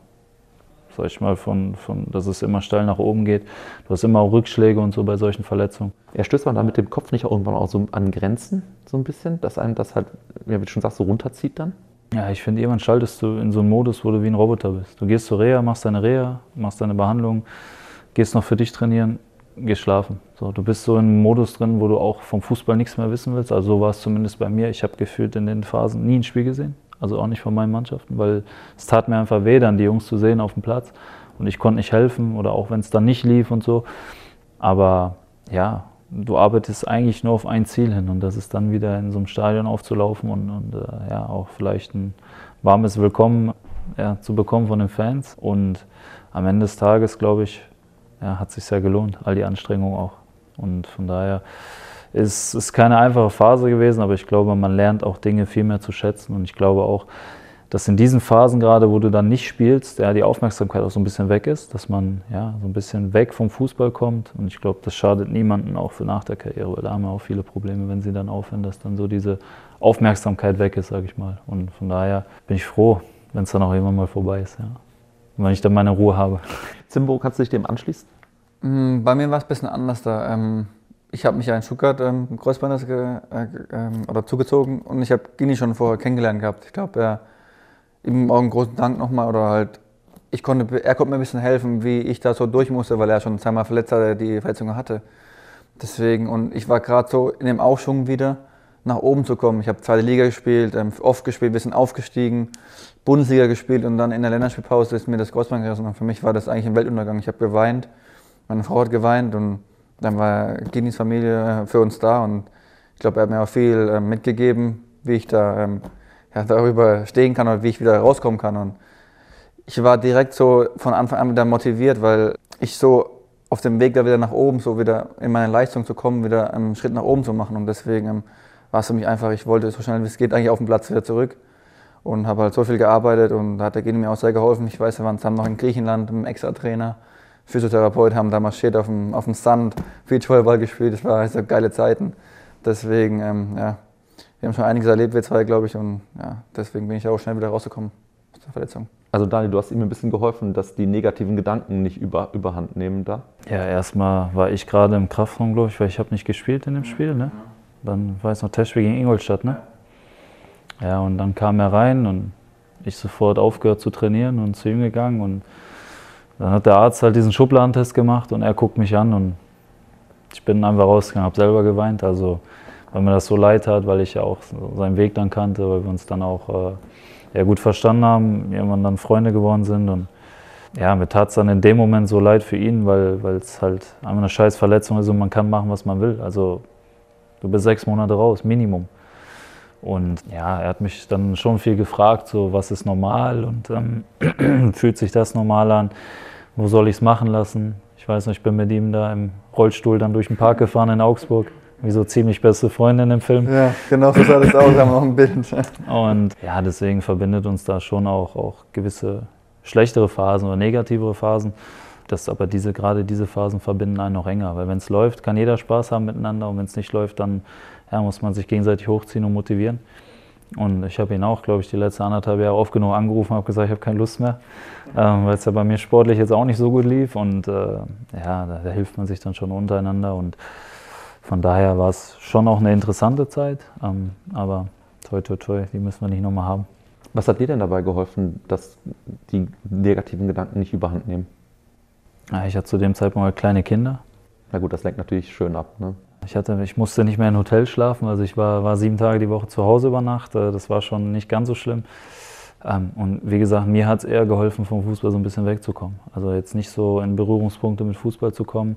D: sag ich mal, von, von, dass es immer steil nach oben geht. Du hast immer auch Rückschläge und so bei solchen Verletzungen.
B: Ja, stößt man da mit dem Kopf nicht auch irgendwann auch so an Grenzen, so ein bisschen, dass einem das halt, ja, wie du schon sagst, so runterzieht dann?
D: Ja, ich finde, irgendwann schaltest du in so einen Modus, wo du wie ein Roboter bist. Du gehst zur Reha, machst deine Reha, machst deine Behandlung, gehst noch für dich trainieren, gehst schlafen. So, du bist so in einem Modus drin, wo du auch vom Fußball nichts mehr wissen willst. Also so war es zumindest bei mir. Ich habe gefühlt in den Phasen nie ein Spiel gesehen, also auch nicht von meinen Mannschaften, weil es tat mir einfach weh, dann die Jungs zu sehen auf dem Platz. Und ich konnte nicht helfen oder auch wenn es dann nicht lief und so. Aber ja, du arbeitest eigentlich nur auf ein Ziel hin und das ist dann wieder in so einem Stadion aufzulaufen und, und äh, ja, auch vielleicht ein warmes Willkommen ja, zu bekommen von den Fans. Und am Ende des Tages, glaube ich, ja, hat es sich sehr gelohnt, all die Anstrengungen auch. Und von daher ist es keine einfache Phase gewesen, aber ich glaube, man lernt auch Dinge viel mehr zu schätzen und ich glaube auch, dass in diesen Phasen gerade, wo du dann nicht spielst, ja, die Aufmerksamkeit auch so ein bisschen weg ist, dass man ja, so ein bisschen weg vom Fußball kommt. Und ich glaube, das schadet niemandem auch für nach der Karriere, weil da haben wir auch viele Probleme, wenn sie dann aufhören, dass dann so diese Aufmerksamkeit weg ist, sage ich mal. Und von daher bin ich froh, wenn es dann auch irgendwann mal vorbei ist. Ja. Und wenn ich dann meine Ruhe habe.
B: Zimbo, kannst du dich dem anschließen?
E: Bei mir war es ein bisschen anders da. Ich habe mich ja in Stuttgart ähm, Kreuzbandriss ge, äh, ähm, oder zugezogen und ich habe Gini schon vorher kennengelernt gehabt. Ich glaube, er ihm auch einen großen Dank nochmal oder halt, ich konnte, er konnte mir ein bisschen helfen, wie ich da so durch musste, weil er schon zweimal verletzt hatte, die Verletzung hatte. Deswegen, und ich war gerade so in dem Aufschwung wieder, nach oben zu kommen. Ich habe zweite Liga gespielt, ähm, oft gespielt, wir sind aufgestiegen, Bundesliga gespielt und dann in der Länderspielpause ist mir das Kreuzband gerissen und für mich war das eigentlich ein Weltuntergang. Ich habe geweint, meine Frau hat geweint und dann war Ginis Familie für uns da und ich glaube, er hat mir auch viel ähm, mitgegeben, wie ich da ähm, ja, darüber stehen kann oder wie ich wieder rauskommen kann. Und ich war direkt so von Anfang an wieder motiviert, weil ich so auf dem Weg da wieder nach oben, so wieder in meine Leistung zu kommen, wieder einen Schritt nach oben zu machen. Und deswegen ähm, war es für mich einfach, ich wollte so schnell wie es geht eigentlich auf den Platz wieder zurück und habe halt so viel gearbeitet und da hat der Gini mir auch sehr geholfen. Ich weiß, wir waren zusammen noch in Griechenland mit einem Extra-Trainer, Physiotherapeut, haben da marschiert auf dem, auf dem Sand, Beachvolleyball gespielt, das waren also geile Zeiten. Deswegen, ähm, ja. Wir haben schon einiges erlebt, wir zwei, glaube ich, und ja, deswegen bin ich auch schnell wieder rausgekommen aus der Verletzung.
B: Also Daniel, du hast ihm ein bisschen geholfen, dass die negativen Gedanken nicht über, überhand nehmen da?
D: Ja, erstmal war ich gerade im Kraftraum, glaube ich, weil ich habe nicht gespielt in dem Spiel. Ne? Dann war es noch Testspiel gegen Ingolstadt. Ne? Ja, und dann kam er rein und ich sofort aufgehört zu trainieren und zu ihm gegangen. Und dann hat der Arzt halt diesen Schubladentest gemacht und er guckt mich an und ich bin einfach rausgegangen, habe selber geweint. Also weil mir das so leid hat, weil ich ja auch seinen Weg dann kannte, weil wir uns dann auch äh, ja, gut verstanden haben, irgendwann dann Freunde geworden sind. Und ja, mir tat es dann in dem Moment so leid für ihn, weil es halt einfach eine scheiß Verletzung ist und man kann machen, was man will. Also du bist sechs Monate raus, Minimum. Und ja, er hat mich dann schon viel gefragt, so was ist normal und ähm, fühlt sich das normal an, wo soll ich es machen lassen? Ich weiß noch, ich bin mit ihm da im Rollstuhl dann durch den Park gefahren in Augsburg, wie so ziemlich beste Freundin im Film.
E: Ja, genau so sah das aus, haben wir noch ein Bild.
D: Und ja, deswegen verbindet uns da schon auch, auch gewisse schlechtere Phasen oder negativere Phasen. Das, aber diese, gerade diese Phasen verbinden einen noch enger, weil wenn es läuft, kann jeder Spaß haben miteinander und wenn es nicht läuft, dann ja, muss man sich gegenseitig hochziehen und motivieren. Und ich habe ihn auch, glaube ich, die letzten anderthalb Jahre oft genug angerufen und habe gesagt, ich habe keine Lust mehr, ähm, weil es ja bei mir sportlich jetzt auch nicht so gut lief. Und äh, ja, da, da hilft man sich dann schon untereinander. Und von daher war es schon auch eine interessante Zeit. Ähm, aber toi, toi, toi, die müssen wir nicht nochmal haben.
B: Was hat dir denn dabei geholfen, dass die negativen Gedanken nicht überhand nehmen?
D: Ja, ich hatte zu dem Zeitpunkt halt kleine Kinder.
B: Na gut, das lenkt natürlich schön ab, ne?
D: Ich, hatte, ich musste nicht mehr im Hotel schlafen, also ich war, war sieben Tage die Woche zu Hause über Nacht. Das war schon nicht ganz so schlimm. Und wie gesagt, mir hat es eher geholfen, vom Fußball so ein bisschen wegzukommen. Also jetzt nicht so in Berührungspunkte mit Fußball zu kommen.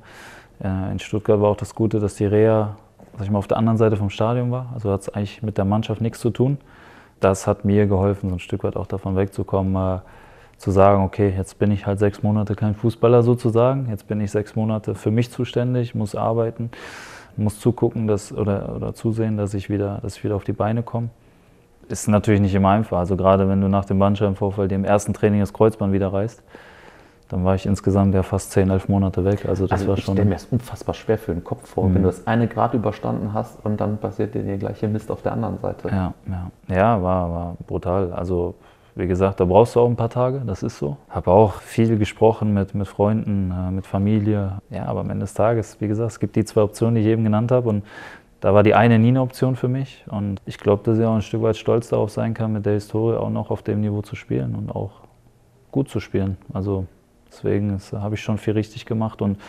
D: In Stuttgart war auch das Gute, dass die Reha, sag ich mal, auf der anderen Seite vom Stadion war. Also hat es eigentlich mit der Mannschaft nichts zu tun. Das hat mir geholfen, so ein Stück weit auch davon wegzukommen, zu sagen, okay, jetzt bin ich halt sechs Monate kein Fußballer sozusagen. Jetzt bin ich sechs Monate für mich zuständig, muss arbeiten. Muss zugucken dass, oder, oder zusehen, dass ich, wieder, dass ich wieder auf die Beine komme. Ist natürlich nicht immer einfach. Also gerade wenn du nach dem Bandscheibenvorfall dir im ersten Training das Kreuzband wieder reißt, dann war ich insgesamt ja fast zehn, elf Monate weg. Also das
B: also
D: war
B: ich
D: schon.
B: stelle mir das unfassbar schwer für den Kopf vor, mhm. wenn du das eine Grad überstanden hast und dann passiert dir der gleiche Mist auf der anderen Seite.
D: Ja, ja. ja war, war brutal. Also wie gesagt, da brauchst du auch ein paar Tage, das ist so. Habe auch viel gesprochen mit, mit Freunden, mit Familie. Ja, aber am Ende des Tages, wie gesagt, es gibt die zwei Optionen, die ich eben genannt habe. Und da war die eine nie eine Option für mich. Und ich glaube, dass ich auch ein Stück weit stolz darauf sein kann, mit der Historie auch noch auf dem Niveau zu spielen und auch gut zu spielen. Also deswegen habe ich schon viel richtig gemacht und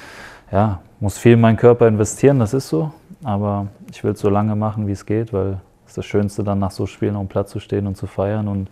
D: ja, muss viel in meinen Körper investieren, das ist so. Aber ich will es so lange machen, wie es geht, weil ist das Schönste, dann nach so Spielen auf dem Platz zu stehen und zu feiern und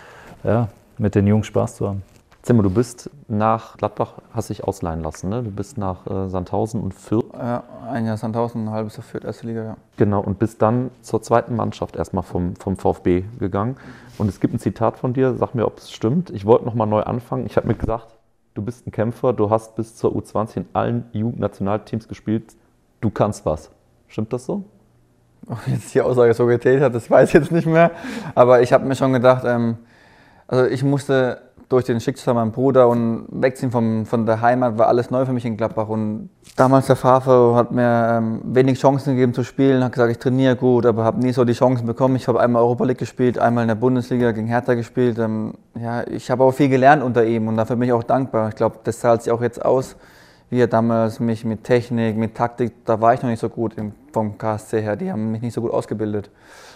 D: ja, mit den Jungs Spaß zu haben.
B: Zimmer, du bist nach Gladbach, hast dich ausleihen lassen, ne? Du bist nach äh, Sandhausen und Fürth.
E: Ja, ein Jahr Sandhausen, ein halbes Jahr Fürth, erste Liga, ja.
B: Genau, und bist dann zur zweiten Mannschaft erstmal vom, vom VfB gegangen. Und es gibt ein Zitat von dir, sag mir, ob es stimmt. Ich wollte nochmal neu anfangen. Ich habe mir gesagt, du bist ein Kämpfer, du hast bis zur U zwanzig in allen Jugendnationalteams gespielt. Du kannst was. Stimmt das so?
E: Ob jetzt die Aussage so getätigt hat, das weiß ich jetzt nicht mehr. Aber ich habe mir schon gedacht, ähm, also ich musste durch den Schicksal meinem Bruder und wegziehen vom, von der Heimat, war alles neu für mich in Gladbach. Und damals der Favre hat mir ähm, wenig Chancen gegeben zu spielen, hat gesagt, ich trainiere gut, aber habe nie so die Chancen bekommen. Ich habe einmal Europa League gespielt, einmal in der Bundesliga gegen Hertha gespielt. Ähm, ja, ich habe auch viel gelernt unter ihm und dafür bin ich auch dankbar. Ich glaube, das zahlt sich auch jetzt aus, wie er damals mich mit Technik, mit Taktik, da war ich noch nicht so gut im, vom K S C her, die haben mich nicht so gut ausgebildet.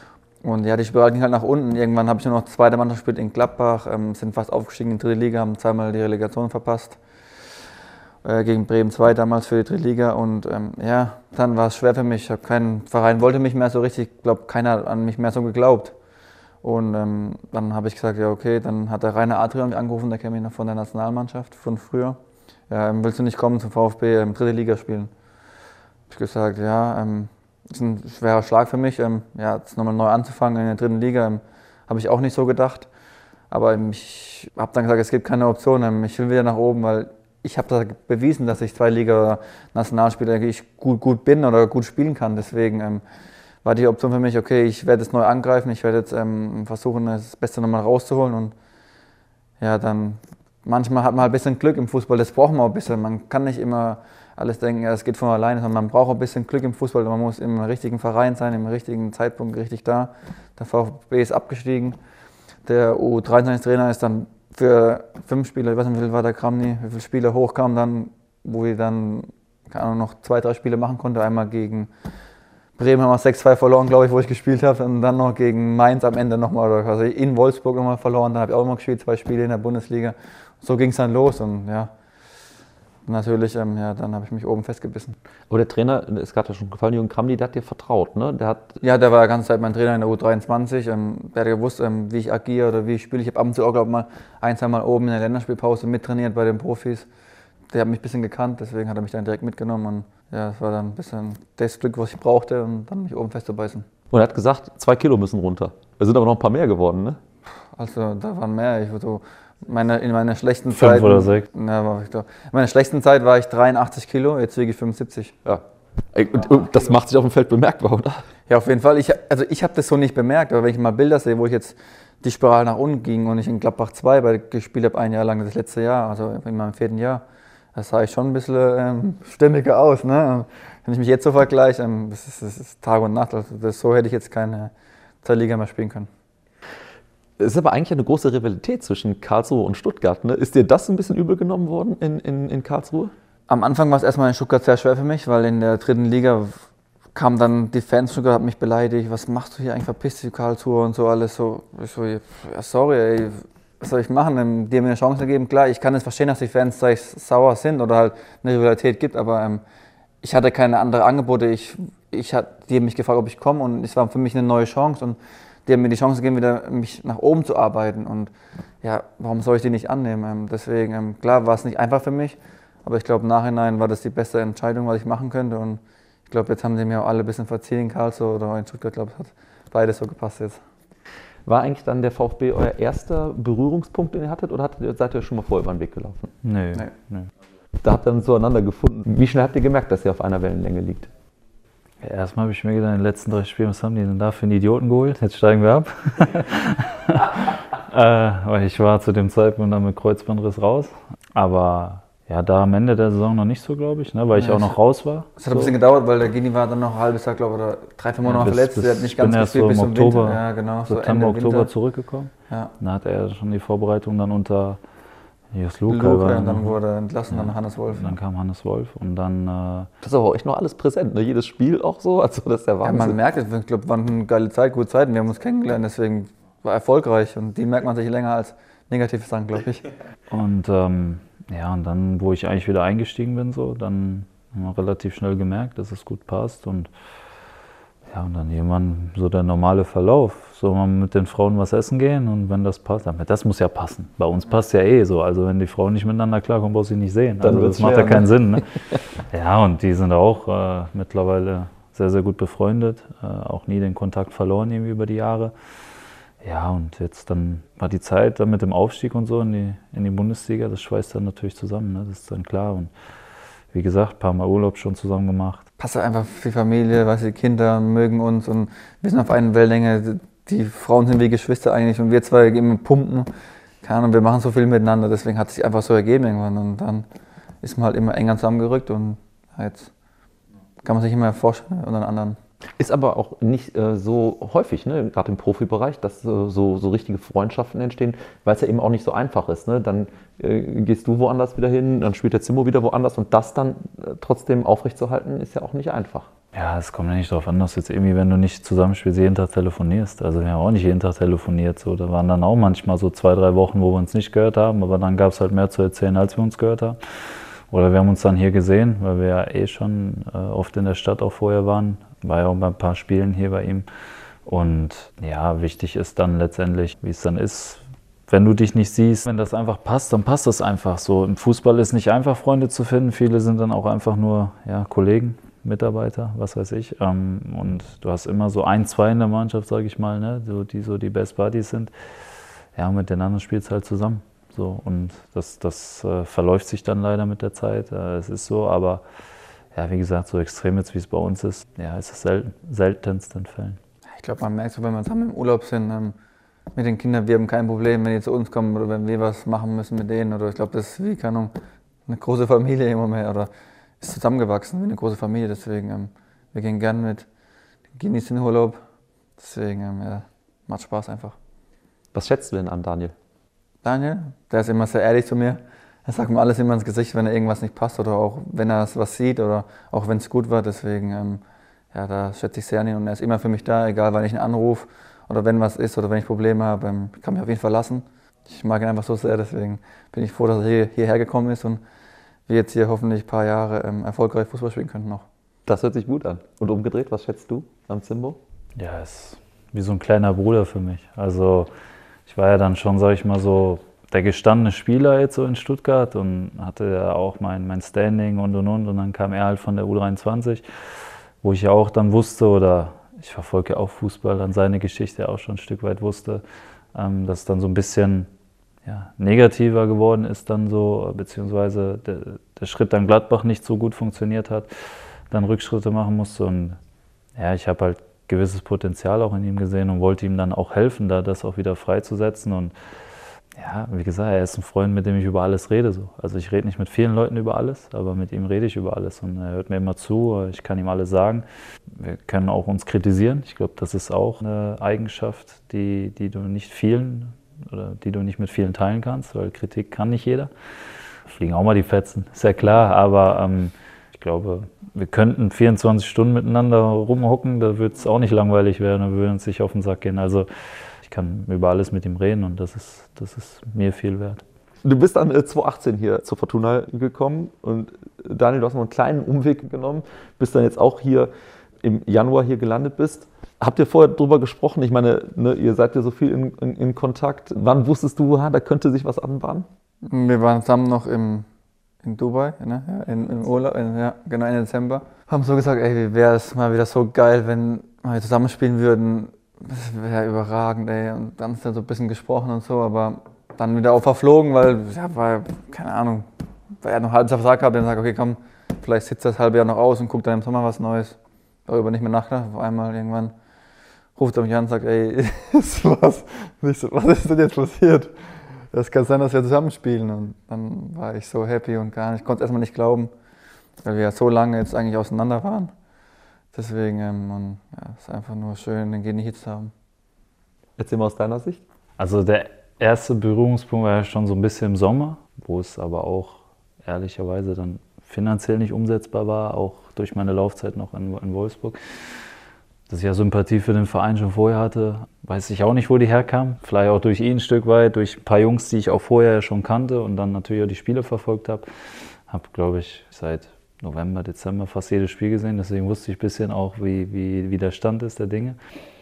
E: Und ja, die Spirale ging halt nach unten. Irgendwann habe ich nur noch zweite Mannschaft gespielt in Gladbach, ähm, sind fast aufgestiegen in die dritte Liga, haben zweimal die Relegation verpasst. Äh, gegen Bremen zwei damals für die dritte Liga. Und ähm, ja, dann war es schwer für mich. Ich hab keinen Verein wollte mich mehr so richtig, ich glaube, keiner hat an mich mehr so geglaubt. Und ähm, dann habe ich gesagt, ja okay, dann hat der Rainer Adrian mich angerufen, der kennt mich noch von der Nationalmannschaft von früher. Ja, ähm, willst du nicht kommen zum VfB, ähm, dritte Liga spielen? Habe ich gesagt, ja, ähm, das ist ein schwerer Schlag für mich, ähm, ja, jetzt nochmal neu anzufangen in der dritten Liga, ähm, habe ich auch nicht so gedacht. Aber ähm, ich habe dann gesagt, es gibt keine Option, ähm, ich will wieder nach oben, weil ich habe da bewiesen, dass ich zwei Liga Nationalspieler ich gut, gut bin oder gut spielen kann. Deswegen ähm, war die Option für mich, okay, ich werde jetzt neu angreifen, ich werde jetzt ähm, versuchen, das Beste nochmal rauszuholen. Und ja, dann manchmal hat man halt ein bisschen Glück im Fußball, das braucht man auch ein bisschen. Man kann nicht immer alles denken, ja, das geht von alleine, sondern man braucht ein bisschen Glück im Fußball. Man muss im richtigen Verein sein, im richtigen Zeitpunkt richtig da. Der VfB ist abgestiegen. Der U dreiundzwanzig-Trainer ist dann für fünf Spieler, ich weiß nicht, wie viel war der Kramny, wie viele Spiele hochkamen dann, wo ich dann, keine Ahnung, noch zwei, drei Spiele machen konnte. Einmal gegen Bremen haben wir sechs zwei verloren, glaube ich, wo ich gespielt habe. Und dann noch gegen Mainz am Ende nochmal, also in Wolfsburg nochmal verloren. Da habe ich auch noch gespielt, zwei Spiele in der Bundesliga. So ging es dann los und ja. natürlich, ähm, ja, dann habe ich mich oben festgebissen.
B: Aber der Trainer, ist gerade schon gefallen, Jürgen Kramny, der hat dir vertraut, ne? Der hat
E: Ja, der war die ganze Zeit mein Trainer in der U dreiundzwanzig. Ähm, der hat gewusst, ähm, wie ich agiere oder wie ich spiele. Ich habe ab und zu auch, glaube ich, mal ein, zwei Mal oben in der Länderspielpause mittrainiert bei den Profis. Der hat mich ein bisschen gekannt, deswegen hat er mich dann direkt mitgenommen. Und ja, das war dann ein bisschen das Glück, was ich brauchte, um dann mich oben festzubeißen.
B: Und er hat gesagt, zwei Kilo müssen runter. Es sind aber noch ein paar mehr geworden, ne?
E: Also da waren mehr. Ich war so meine, in meiner schlechten
D: Fünf
E: Zeit.
D: oder sechs.
E: Na, war ich da. In meiner schlechten Zeit war ich dreiundachtzig Kilo, jetzt wiege ich fünfundsiebzig.
B: Ja. Ey, und, und das macht sich auf dem Feld bemerkbar, oder?
E: Ja, auf jeden Fall. Ich, also ich habe das so nicht bemerkt, aber wenn ich mal Bilder sehe, wo ich jetzt die Spirale nach unten ging und ich in Gladbach zwei bei, gespielt habe, ein Jahr lang, das letzte Jahr, also in meinem vierten Jahr, da sah ich schon ein bisschen ähm, stämmiger aus. Ne? Wenn ich mich jetzt so vergleiche, ähm, das, ist, das ist Tag und Nacht. Also das, so hätte ich jetzt keine zweite Liga mehr spielen können.
B: Es ist aber eigentlich eine große Rivalität zwischen Karlsruhe und Stuttgart. Ne? Ist dir das ein bisschen übel genommen worden in, in, in Karlsruhe?
E: Am Anfang war es erstmal in Stuttgart sehr schwer für mich, weil in der dritten Liga kamen dann die Fans von Stuttgart, haben mich beleidigt. Was machst du hier eigentlich, verpiss dich, Karlsruhe und so alles. So, ich so, ja, sorry, ey, was soll ich machen? Die haben mir eine Chance gegeben. Klar, ich kann es verstehen, dass die Fans sauer sind oder halt eine Rivalität gibt, aber ähm, ich hatte keine anderen Angebote. Ich, ich hat, die haben mich gefragt, ob ich komme und es war für mich eine neue Chance. Und die haben mir die Chance gegeben, wieder mich nach oben zu arbeiten. Und ja, warum soll ich die nicht annehmen? Deswegen, klar, war es nicht einfach für mich, aber ich glaube, im Nachhinein war das die beste Entscheidung, was ich machen könnte. Und ich glaube, jetzt haben sie mir auch alle ein bisschen verziehen in Karlsruhe oder in Stuttgart, glaube ich, hat beides so gepasst jetzt.
B: War eigentlich dann der VfB euer erster Berührungspunkt, den ihr hattet, oder seid ihr schon mal vorher über den Weg gelaufen?
D: Nee.
E: Nee.
D: nee.
B: Da habt ihr dann zueinander gefunden. Wie schnell habt ihr gemerkt, dass ihr auf einer Wellenlänge liegt?
D: Ja, erstmal habe ich mir gedacht, in den letzten drei Spielen, was haben die denn da für einen Idioten geholt? Jetzt steigen wir ab. äh, weil ich war zu dem Zeitpunkt dann mit Kreuzbandriss raus. Aber ja, da am Ende der Saison noch nicht so, glaube ich, ne, weil ich
E: ja,
D: auch noch raus war.
E: Es hat ein bisschen gedauert, weil der Gini war dann noch ein halbes Jahr, glaube ich, oder drei, vier Monate
D: Ja, bis,
E: verletzt.
D: bis,
E: Der hat nicht ganz
D: gespielt bis
E: so
D: im
E: zum
D: Oktober,
E: Winter. Ja, genau, so
D: September,
E: Ende
D: Oktober
E: Winter.
D: zurückgekommen.
E: Ja.
D: Dann hat er schon die Vorbereitung dann unter Jos Luka.
E: Luka,
D: war
E: und dann
D: noch-
E: wurde er entlassen,
D: ja,
E: dann Hannes Wolf.
D: und dann kam Hannes Wolf und dann äh,
B: Das ist aber auch echt noch alles präsent, ne? Jedes Spiel auch so. Also das ist der
E: Ja,
B: Wahnsinn.
E: man merkt es, ich glaube, war eine geile Zeit, gute Zeiten. Wir haben uns kennengelernt, deswegen war erfolgreich. Und die merkt man sich länger als negative Sachen, glaube ich.
D: Und ähm, ja, und dann, wo ich eigentlich wieder eingestiegen bin, so, dann haben wir relativ schnell gemerkt, dass es gut passt. Und ja, und dann irgendwann so der normale Verlauf. So mal mit den Frauen was essen gehen und wenn das passt, aber das muss ja passen. Bei uns passt ja eh so. Also wenn die Frauen nicht miteinander klarkommen, brauchst du sie nicht sehen.
B: Dann
D: Also
B: wird's
D: das macht
B: schwer,
D: ja keinen
B: ne?
D: Sinn. Ne? Ja, und die sind auch äh, mittlerweile sehr, sehr gut befreundet. Äh, auch nie den Kontakt verloren irgendwie über die Jahre. Ja, und jetzt dann war die Zeit dann mit dem Aufstieg und so in die, in die Bundesliga, das schweißt dann natürlich zusammen, ne? Das ist dann klar. Und wie gesagt, ein paar Mal Urlaub schon zusammen gemacht.
E: Passt einfach für die Familie, weißt du, die Kinder mögen uns und wir sind auf einer Wellenlänge. Die Frauen sind wie Geschwister eigentlich und wir zwei immer pumpen. Keine Ahnung, wir machen so viel miteinander, deswegen hat es sich einfach so ergeben irgendwann. Und dann ist man halt immer enger zusammengerückt und ja, jetzt kann man sich immer vorstellen unter anderen.
B: Ist aber auch nicht äh, so häufig, ne? Gerade im Profibereich, dass äh, so, so richtige Freundschaften entstehen, weil es ja eben auch nicht so einfach ist. Ne? Dann äh, gehst du woanders wieder hin, dann spielt der Zimmer wieder woanders und das dann äh, trotzdem aufrechtzuerhalten, ist ja auch nicht einfach.
D: Ja, es kommt ja nicht darauf an, dass jetzt irgendwie, wenn du nicht zusammenspielst, jeden Tag telefonierst. Also wir haben auch nicht jeden Tag telefoniert. So. Da waren dann auch manchmal so zwei, drei Wochen, wo wir uns nicht gehört haben, aber dann gab es halt mehr zu erzählen, als wir uns gehört haben. Oder wir haben uns dann hier gesehen, weil wir ja eh schon äh, oft in der Stadt auch vorher waren. War ja auch bei ein paar Spielen hier bei ihm. Und ja, wichtig ist dann letztendlich, wie es dann ist, wenn du dich nicht siehst. Wenn das einfach passt, dann passt das einfach so. Im Fußball ist nicht einfach, Freunde zu finden. Viele sind dann auch einfach nur ja, Kollegen, Mitarbeiter, was weiß ich. Ähm, und du hast immer so ein, zwei in der Mannschaft, sage ich mal, ne, so, die so die Best Buddies sind. Ja, und mit den anderen spielst du halt zusammen. So, und das, das äh, verläuft sich dann leider mit der Zeit. Äh, es ist so, aber ja, wie gesagt, so extrem jetzt wie es bei uns ist, ja, ist es selten, seltenst in Fällen.
E: Ich glaube, man merkt so, wenn wir zusammen im Urlaub sind, ähm, mit den Kindern, wir haben kein Problem, wenn die zu uns kommen oder wenn wir was machen müssen mit denen. Oder ich glaube, das ist wie, keine Ahnung, eine große Familie immer mehr oder ist zusammengewachsen wie eine große Familie. Deswegen, ähm, wir gehen gerne mit, genießen den Urlaub. Deswegen, ähm, ja, macht Spaß einfach.
B: Was schätzt du denn an Daniel?
E: Daniel, der ist immer sehr ehrlich zu mir. Er sagt mir alles immer ins Gesicht, wenn er irgendwas nicht passt oder auch wenn er was sieht oder auch wenn es gut war. Deswegen, ähm, ja, da schätze ich sehr an ihn und er ist immer für mich da, egal wann ich ihn anrufe oder wenn was ist oder wenn ich Probleme habe. Ähm, ich kann mich auf ihn verlassen. Ich mag ihn einfach so sehr, deswegen bin ich froh, dass er hier, hierher gekommen ist und wir jetzt hier hoffentlich ein paar Jahre ähm, erfolgreich Fußball spielen können noch.
B: Das hört sich gut an. Und umgedreht, was schätzt du am Zimbo?
D: Ja, ist wie so ein kleiner Bruder für mich. Also ich war ja dann schon, sag ich mal so, der gestandene Spieler jetzt so in Stuttgart und hatte ja auch mein, mein Standing und und und. Und dann kam er halt von der U dreiundzwanzig, wo ich ja auch dann wusste, oder ich verfolge ja auch Fußball, dann seine Geschichte auch schon ein Stück weit wusste, ähm, dass es dann so ein bisschen ja, negativer geworden ist dann so, beziehungsweise der, der Schritt dann Gladbach nicht so gut funktioniert hat, dann Rückschritte machen musste. Und ja, ich habe halt gewisses Potenzial auch in ihm gesehen und wollte ihm dann auch helfen, da das auch wieder freizusetzen. Und ja, wie gesagt, er ist ein Freund, mit dem ich über alles rede. So. Also ich rede nicht mit vielen Leuten über alles, aber mit ihm rede ich über alles. Und er hört mir immer zu, ich kann ihm alles sagen. Wir können auch uns kritisieren. Ich glaube, das ist auch eine Eigenschaft, die, die du nicht vielen oder die du nicht mit vielen teilen kannst, weil Kritik kann nicht jeder. Fliegen auch mal die Fetzen, ist ja klar, aber ähm, ich glaube, wir könnten vierundzwanzig Stunden miteinander rumhocken, da würde es auch nicht langweilig werden, da würden wir uns nicht auf den Sack gehen. Also ich kann über alles mit ihm reden und das ist, das ist mir viel wert.
B: Du bist dann äh, zweitausendachtzehn hier zur Fortuna gekommen und Daniel, du hast noch einen kleinen Umweg genommen, bis dann jetzt auch hier im Januar hier gelandet bist. Habt ihr vorher drüber gesprochen? Ich meine, ne, ihr seid ja so viel in, in, in Kontakt. Wann wusstest du, ha, da könnte sich was anbahnen?
E: Wir waren zusammen noch im, in Dubai, ne? Ja, in, im Urlaub, in, ja, genau im Dezember. Haben so gesagt, ey, wie wäre es mal wieder so geil, wenn wir zusammen spielen würden. Das wäre überragend, ey. Und dann ist da so ein bisschen gesprochen und so, aber dann wieder auch verflogen, weil, ja, war, keine Ahnung, weil er noch ein halbes Jahr Vertrag gehabt, dann sagt, okay, komm, vielleicht sitzt das halbe Jahr noch aus und guckt dann im Sommer was Neues. Darüber nicht mehr nachgedacht. Auf einmal irgendwann ruft er mich an und sagt, ey, ist was, nicht so, was ist denn jetzt passiert? Es kann sein, dass wir zusammenspielen. Und dann war ich so happy und gar nicht, ich konnte es erstmal nicht glauben, weil wir ja so lange jetzt eigentlich auseinander waren. Deswegen, ähm, und, ja, es ist einfach nur schön, den Geni hier zu haben.
B: Erzähl mal aus deiner Sicht.
D: Also der erste Berührungspunkt war ja schon so ein bisschen im Sommer, wo es aber auch ehrlicherweise dann finanziell nicht umsetzbar war, auch durch meine Laufzeit noch in, in Wolfsburg. Dass ich ja Sympathie für den Verein schon vorher hatte, weiß ich auch nicht, wo die herkam. Vielleicht auch durch ihn ein Stück weit, durch ein paar Jungs, die ich auch vorher schon kannte und dann natürlich auch die Spiele verfolgt habe. Habe, glaube ich, seit November, Dezember fast jedes Spiel gesehen, deswegen wusste ich ein bisschen auch, wie, wie, wie der Stand ist der Dinge.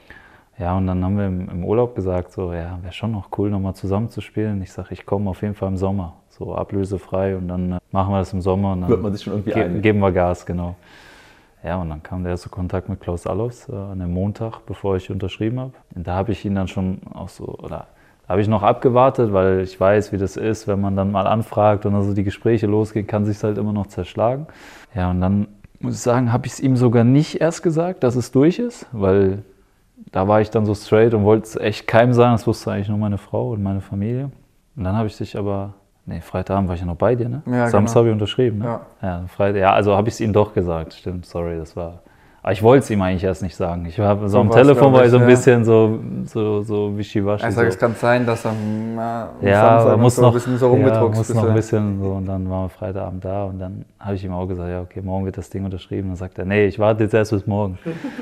D: Ja, und dann haben wir im, im Urlaub gesagt, so, ja, wäre schon noch cool, nochmal zusammen zu spielen. Ich sage, ich komme auf jeden Fall im Sommer, so ablösefrei und dann äh, machen wir das im Sommer und dann
B: Wird man sich schon irgendwie
D: ge
B: einig.
D: geben wir Gas, genau. Ja, und dann kam der erste Kontakt mit Klaus Allofs äh, an dem Montag, bevor ich unterschrieben habe. Und da habe ich ihn dann schon auch so, oder da habe ich noch abgewartet, weil ich weiß, wie das ist, wenn man dann mal anfragt und also die Gespräche losgehen, kann sich halt immer noch zerschlagen. Ja, und dann muss ich sagen, habe ich es ihm sogar nicht erst gesagt, dass es durch ist, weil da war ich dann so straight und wollte es echt keinem sagen, das wusste eigentlich nur meine Frau und meine Familie. Und dann habe ich dich aber, nee, Freitagabend war ich ja noch bei dir, ne?
E: Ja,
D: Samstag
E: genau.
D: habe ich unterschrieben, ne?
E: Ja.
D: Ja, Freitag, ja, also habe ich es ihm doch gesagt, stimmt, sorry, das war... Aber ich wollte es ihm eigentlich erst nicht sagen. Ich habe so
E: So
D: am
E: war's,
D: Telefon war ich so ein
E: ja.
D: bisschen so, so, so wischiwaschi.
E: Er sagt,
D: so.
E: es kann sein, dass er na, am
D: Ja,
E: Samstag
D: aber
E: noch
D: muss
E: so
D: noch,
E: ein bisschen so
D: ja,
E: rumgedruckst.
D: muss noch ein
E: bisschen.
D: bisschen so und dann waren wir Freitagabend da und dann habe ich ihm auch gesagt, ja okay, morgen wird das Ding unterschrieben. Dann sagt er, nee, ich warte jetzt erst bis morgen.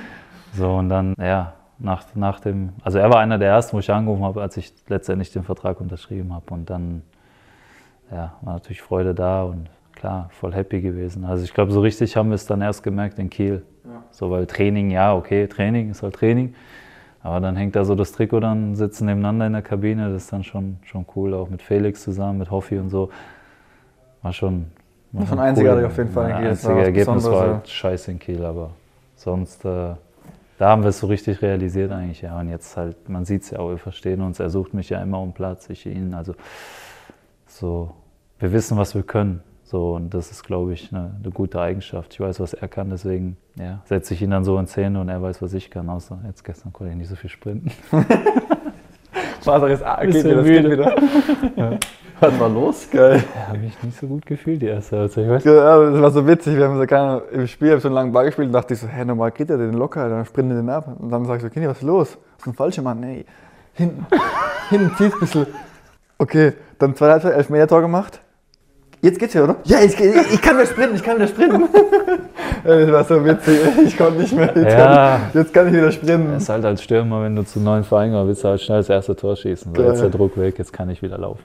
D: So und dann, ja, nach, nach dem, also er war einer der ersten, wo ich angerufen habe, als ich letztendlich den Vertrag unterschrieben habe und dann, ja, war natürlich Freude da und klar, voll happy gewesen. Also ich glaube, so richtig haben wir es dann erst gemerkt in Kiel. Ja. So, weil Training, ja, okay, Training ist halt Training. Aber dann hängt da so das Trikot, dann sitzen nebeneinander in der Kabine. Das ist dann schon, schon cool, auch mit Felix zusammen, mit Hoffi und so. War schon. War
E: schon
D: cool.
E: einzigartig auf jeden Fall.
D: Ein
E: Das war
D: einziger
E: was
D: Ergebnis war
E: Besonderes,
D: halt scheiße in Kiel, aber sonst, äh, da haben wir es so richtig realisiert eigentlich, ja. Und jetzt halt, man sieht es ja auch, wir verstehen uns. Er sucht mich ja immer um Platz, ich ihn. Also so, wir wissen, was wir können. So, und das ist, glaube ich, eine, eine gute Eigenschaft. Ich weiß, was er kann, deswegen ja, setze ich ihn dann so in Szene und er weiß, was ich kann. Außer jetzt gestern konnte ich nicht so viel sprinten.
B: Vater ist ah, geht
D: Bisschen
B: wieder, das
D: müde.
B: geht wieder. Ja. Was war los?
E: Geil.
D: Ja, habe mich nicht so gut gefühlt, die erste Halbzeit. Ich weiß
E: Ja, das war so witzig, wir haben so keine, im Spiel hab so einen langen Ball gespielt und dachte ich so, hä, normal geht der den locker, dann sprintet den ab. Und dann sag ich so, Kini, was ist los? Das ist ein falscher Mann, nee. Hinten, hinten zieht ein bisschen. Okay, dann zweite Halbzeit, Elfmeter-Tor gemacht. Jetzt geht's ja, oder? Ja, ich, ich kann wieder sprinten, ich kann wieder sprinten. Das war so witzig, ich konnte nicht mehr. Jetzt,
D: Ja.
E: kann, ich, jetzt kann ich wieder sprinten.
D: Es ist halt als Stürmer, wenn du zu neuen Verein kommst, willst du halt schnell das erste Tor schießen. So, jetzt ist der Druck weg, jetzt kann ich wieder laufen.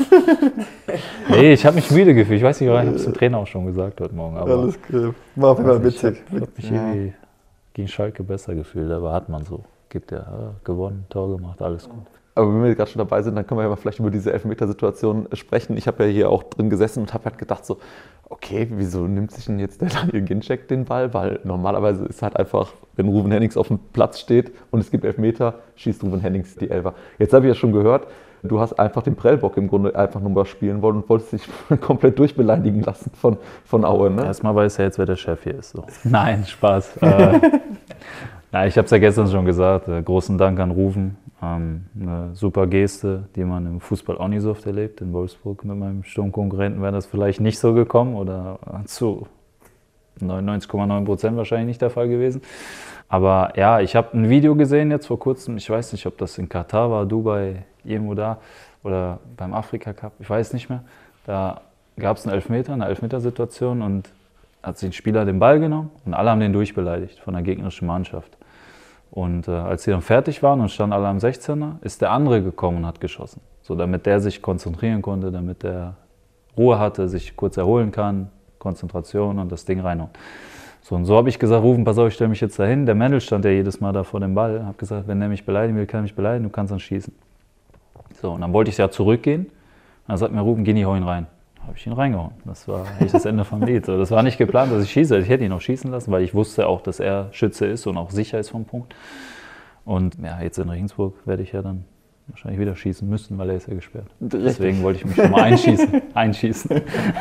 D: Nee, ich habe mich müde gefühlt. Ich weiß nicht, ich habe es dem Trainer auch schon gesagt heute Morgen. Aber
E: Alles cool. War auf jeden Fall witzig.
D: Ich habe hab mich
E: Ja.
D: irgendwie gegen Schalke besser gefühlt, aber hat man so. Gibt ja, ja gewonnen, Tor gemacht, alles gut.
B: Aber wenn wir gerade schon dabei sind, dann können wir ja mal vielleicht über diese Elfmetersituation sprechen. Ich habe ja hier auch drin gesessen und habe halt gedacht so, okay, wieso nimmt sich denn jetzt der Daniel Ginczek den Ball? Weil normalerweise ist halt einfach, wenn Ruven Hennings auf dem Platz steht und es gibt Elfmeter, schießt Ruven Hennings die Elfer. Jetzt habe ich ja schon gehört, du hast einfach den Prellbock im Grunde einfach nur mal spielen wollen und wolltest dich komplett durchbeleidigen lassen von, von Aue, ne?
D: Erstmal weiß er jetzt, wer der Chef hier ist. So. Nein, Spaß. äh, na, ich habe es ja gestern schon gesagt. Äh, großen Dank an Ruven. Ähm, eine super Geste, die man im Fußball auch nicht so oft erlebt. In Wolfsburg mit meinem Sturmkonkurrenten wäre das vielleicht nicht so gekommen oder zu neunundneunzig Komma neun Prozent wahrscheinlich nicht der Fall gewesen. Aber ja, ich habe ein Video gesehen jetzt vor kurzem. Ich weiß nicht, ob das in Katar war, Dubai, irgendwo da oder beim Afrika Cup. Ich weiß nicht mehr. Da gab es einen Elfmeter, eine Elfmetersituation und hat sich ein Spieler den Ball genommen und alle haben den durchbeleidigt von der gegnerischen Mannschaft. Und äh, als sie dann fertig waren und standen alle am sechzehner, ist der andere gekommen und hat geschossen. So, damit der sich konzentrieren konnte, damit der Ruhe hatte, sich kurz erholen kann, Konzentration und das Ding reinhauen. So, und so habe ich gesagt, Rufen, pass auf, ich stelle mich jetzt dahin. Der Mendel stand ja jedes Mal da vor dem Ball. Ich habe gesagt, wenn der mich beleidigen will, kann er mich beleidigen, du kannst dann schießen. So, und dann wollte ich ja zurückgehen. Dann sagt mir Rufen, geh nicht, hau ihn rein. Habe ich ihn reingehauen. Das war eigentlich das Ende vom Lied. So, das war nicht geplant, dass ich schieße. Ich hätte ihn auch schießen lassen, weil ich wusste auch, dass er Schütze ist und auch sicher ist vom Punkt. Und ja, jetzt in Regensburg werde ich ja dann wahrscheinlich wieder schießen müssen, weil er ist ja gesperrt. Deswegen wollte ich mich schon mal einschießen. einschießen.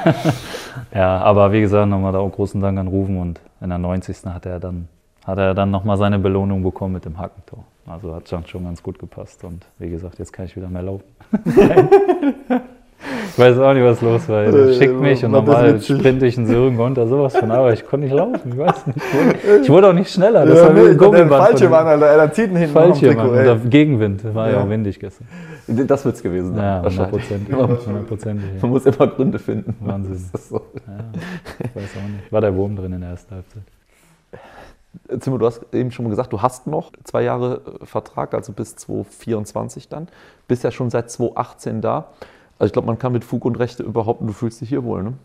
D: Ja, aber wie gesagt, nochmal da auch großen Dank an Rufen. Und in der neunzigsten hat er dann, hat er dann nochmal seine Belohnung bekommen mit dem Hackentor. Also hat schon, schon ganz gut gepasst. Und wie gesagt, jetzt kann ich wieder mehr laufen. Ich weiß auch nicht, was los war. Der schickt mich und normal sprinte ich einen Sören runter, sowas von, aber ich konnte nicht laufen, ich weiß nicht. Ich wurde, ich wurde auch nicht schneller. Das
E: ja,
D: war
E: nee,
D: ein Gummiband.
E: Fallschirm an, Alter, er zieht ihn hinten
D: Fallschirm an, unter Gegenwind, war ja. ja auch windig gestern.
B: Das wird es gewesen sein.
D: Ja, hundert Prozent.
B: Man muss immer Gründe finden.
D: Wahnsinn. Das ist so. Ja, ich weiß auch nicht. War der Wurm drin in der ersten Halbzeit.
B: Zimmer, du hast eben schon mal gesagt, du hast noch zwei Jahre Vertrag, also bis zwanzig vierundzwanzig dann. Bist ja schon seit zwanzig achtzehn da. Also ich glaube, man kann mit Fug und Rechte behaupten, du fühlst dich hier wohl, ne?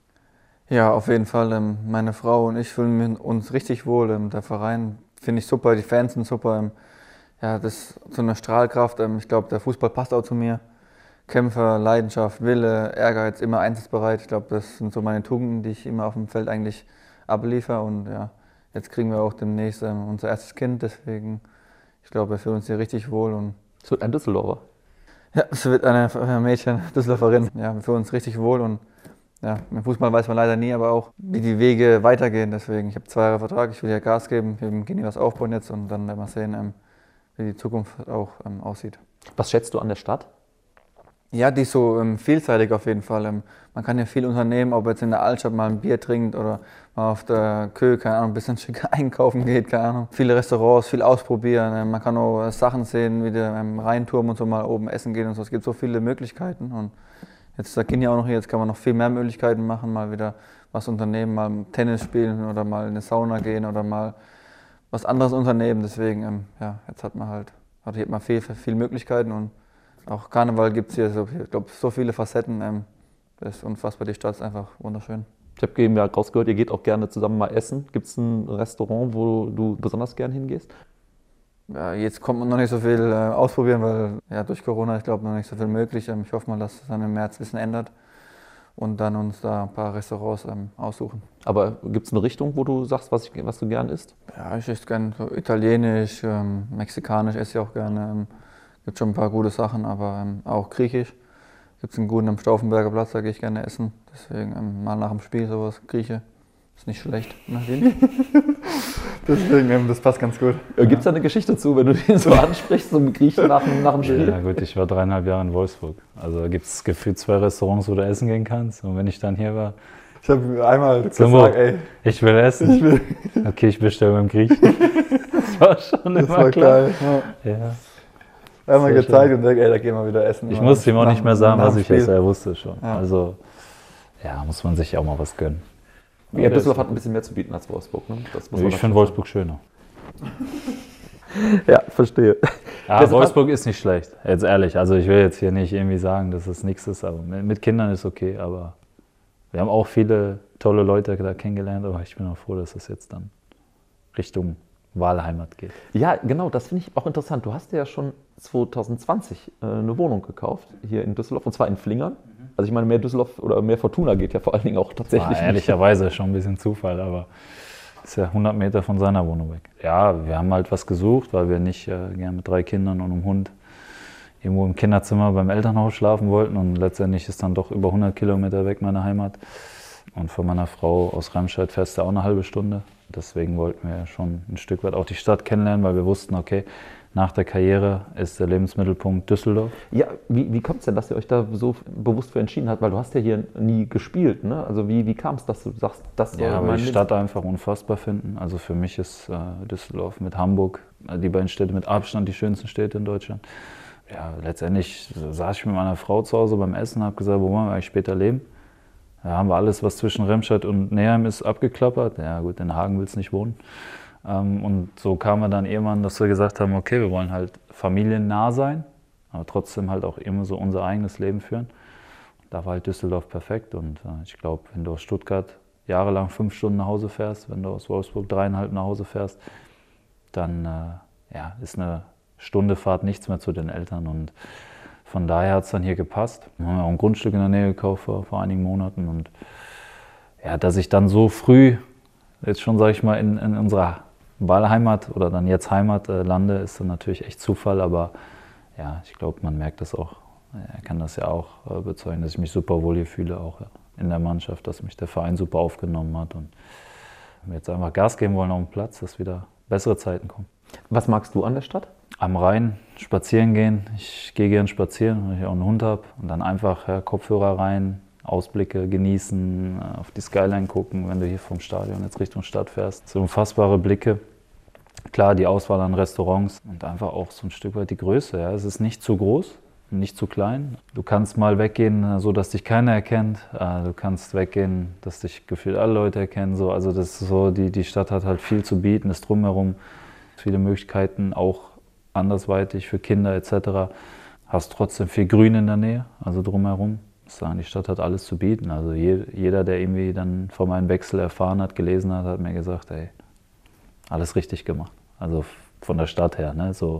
E: Ja, auf jeden Fall. Ähm, meine Frau und ich fühlen uns richtig wohl. Ähm, der Verein finde ich super, die Fans sind super. Ähm, ja, das ist so eine Strahlkraft. Ähm, ich glaube, der Fußball passt auch zu mir. Kämpfer, Leidenschaft, Wille, Ehrgeiz, immer einsatzbereit. Ich glaube, das sind so meine Tugenden, die ich immer auf dem Feld eigentlich abliefere. Und ja, jetzt kriegen wir auch demnächst ähm, unser erstes Kind. Deswegen, ich glaube, wir fühlen uns hier richtig wohl. Und
B: es wird ein Düsseldorfer.
E: Ja, es wird eine Mädchen, Düsseldorferin. Ja, wir fühlen uns richtig wohl und ja, im Fußball weiß man leider nie, aber auch, wie die Wege weitergehen. Deswegen, ich habe zwei Jahre Vertrag, ich will ja Gas geben, wir gehen hier was aufbauen jetzt und dann mal sehen, ähm, wie die Zukunft auch ähm, aussieht.
B: Was schätzt du an der Stadt?
E: Ja, die ist so ähm, vielseitig auf jeden Fall. Ähm, man kann ja viel unternehmen, ob jetzt in der Altstadt mal ein Bier trinkt oder mal auf der Köhe, keine Ahnung, ein bisschen schicker einkaufen geht, keine Ahnung. Viele Restaurants, viel ausprobieren. Ähm, man kann auch äh, Sachen sehen, wie der ähm, Rheinturm und so mal oben essen gehen und so. Es gibt so viele Möglichkeiten. Und jetzt da gehen ja auch noch hier, jetzt kann man noch viel mehr Möglichkeiten machen, mal wieder was unternehmen, mal Tennis spielen oder mal in eine Sauna gehen oder mal was anderes unternehmen. Deswegen, ähm, ja, jetzt hat man halt, hat hier hat man viel, viele Möglichkeiten und auch Karneval gibt es hier, so, ich glaube, so viele Facetten. Ähm, das ist unfassbar, die Stadt ist einfach wunderschön.
B: Ich habe eben ja rausgehört, ihr geht auch gerne zusammen mal essen. Gibt es ein Restaurant, wo du besonders gern hingehst?
E: Ja, jetzt kommt man noch nicht so viel äh, ausprobieren, weil ja, durch Corona, ich glaube, noch nicht so viel möglich. Ähm, ich hoffe mal, dass es dann im März ein bisschen ändert und dann uns da ein paar Restaurants ähm, aussuchen.
B: Aber gibt es eine Richtung, wo du sagst, was, ich, was du gern isst?
E: Ja, ich esse gerne so italienisch, ähm, mexikanisch esse ich auch gerne. Ähm, gibt schon ein paar gute Sachen, aber ähm, auch griechisch. Gibt es einen guten am Stauffenberger Platz, da gehe ich gerne essen. Deswegen ähm, mal nach dem Spiel sowas, Grieche, ist nicht schlecht. Deswegen, ähm, das passt ganz gut.
B: Gibt es da eine Geschichte zu, wenn du den so ansprichst, so einen Griechen nach, nach dem Spiel?
D: Ja gut, ich war dreieinhalb Jahre in Wolfsburg. Also gibt es gefühlt zwei Restaurants, wo du essen gehen kannst. Und wenn ich dann hier war...
E: Ich habe einmal
D: Zimmer,
E: gesagt, ey...
D: Ich will essen. Ich will. Okay, ich bestelle beim Griechen. Das war schon
E: das
D: immer
E: war
D: klar.
E: Geil, ja.
D: Ja.
E: Einmal gezeigt schön. Und denke, ey, da gehen wir wieder essen.
D: Ich musste ihm auch nicht mehr sagen, was ich esse, er wusste schon.
E: Ja.
D: Also, ja, muss man sich auch mal was gönnen.
B: Ja, Düsseldorf hat ein bisschen mehr zu bieten als Wolfsburg. Ne? Das muss man
D: ich finde Wolfsburg schöner.
B: Ja, verstehe.
D: Ja, Wolfsburg ist nicht schlecht, jetzt ehrlich. Also ich will jetzt hier nicht irgendwie sagen, dass es nichts ist, aber mit Kindern ist okay. Aber wir haben auch viele tolle Leute da kennengelernt, aber ich bin auch froh, dass es jetzt dann Richtung Wahlheimat geht.
B: Ja, genau, das finde ich auch interessant. Du hast ja schon zwanzig zwanzig äh, eine Wohnung gekauft hier in Düsseldorf, und zwar in Flingern. Also ich meine, mehr Düsseldorf oder mehr Fortuna geht ja vor allen Dingen auch tatsächlich.
D: War ehrlicherweise schon ein bisschen Zufall, aber ist ja hundert Meter von seiner Wohnung weg. Ja, wir haben halt was gesucht, weil wir nicht äh, gerne mit drei Kindern und einem Hund irgendwo im Kinderzimmer beim Elternhaus schlafen wollten. Und letztendlich ist dann doch über hundert Kilometer weg meine Heimat. Und von meiner Frau aus Remscheid fährst du auch eine halbe Stunde. Deswegen wollten wir schon ein Stück weit auch die Stadt kennenlernen, weil wir wussten, okay, nach der Karriere ist der Lebensmittelpunkt Düsseldorf.
B: Ja, wie, wie kommt es denn, dass ihr euch da so bewusst für entschieden habt? Weil du hast ja hier nie gespielt, ne? Also wie, wie kam es, dass du sagst, das soll
D: ja,
B: mein
D: weil ich die
B: Leben-
D: Stadt einfach unfassbar finden. Also für mich ist äh, Düsseldorf mit Hamburg, äh, die beiden Städte mit Abstand die schönsten Städte in Deutschland. Ja, letztendlich saß ich mit meiner Frau zu Hause beim Essen und habe gesagt, wo wollen wir eigentlich später leben? Da haben wir alles, was zwischen Remscheid und Neheim ist, abgeklappert. Ja gut, in Hagen willst du nicht wohnen. Und so kamen wir dann irgendwann, dass wir gesagt haben, okay, wir wollen halt familiennah sein, aber trotzdem halt auch immer so unser eigenes Leben führen. Da war halt Düsseldorf perfekt und ich glaube, wenn du aus Stuttgart jahrelang fünf Stunden nach Hause fährst, wenn du aus Wolfsburg dreieinhalb nach Hause fährst, dann äh, ja, ist eine Stunde Fahrt nichts mehr zu den Eltern und von daher hat es dann hier gepasst. Wir haben ja auch ein Grundstück in der Nähe gekauft vor, vor einigen Monaten und ja, dass ich dann so früh jetzt schon, sage ich mal, in, in unserer Wahlheimat oder dann jetzt Heimat äh, lande, ist dann natürlich echt Zufall, aber ja, ich glaube, man merkt das auch. Er kann das ja auch äh, bezeugen, dass ich mich super wohl hier fühle, auch ja, in der Mannschaft, dass mich der Verein super aufgenommen hat und wir jetzt einfach Gas geben wollen auf dem Platz, dass wieder bessere Zeiten kommen.
B: Was magst du an der Stadt?
D: Am Rhein spazieren gehen. Ich gehe gern spazieren, weil ich auch einen Hund habe und dann einfach ja, Kopfhörer rein, Ausblicke genießen, auf die Skyline gucken, wenn du hier vom Stadion jetzt Richtung Stadt fährst. So unfassbare Blicke. Klar, die Auswahl an Restaurants und einfach auch so ein Stück weit die Größe. Ja. Es ist nicht zu groß, nicht zu klein. Du kannst mal weggehen, so dass dich keiner erkennt. Du kannst weggehen, dass dich gefühlt alle Leute erkennen. So, also das ist so, die, die Stadt hat halt viel zu bieten, ist drumherum viele Möglichkeiten, auch andersweitig für Kinder et cetera. Hast trotzdem viel Grün in der Nähe, also drumherum. Sagen, die Stadt hat alles zu bieten. Also jeder, der irgendwie dann von meinem Wechsel erfahren hat, gelesen hat, hat mir gesagt, ey, alles richtig gemacht. Also von der Stadt her, ne? So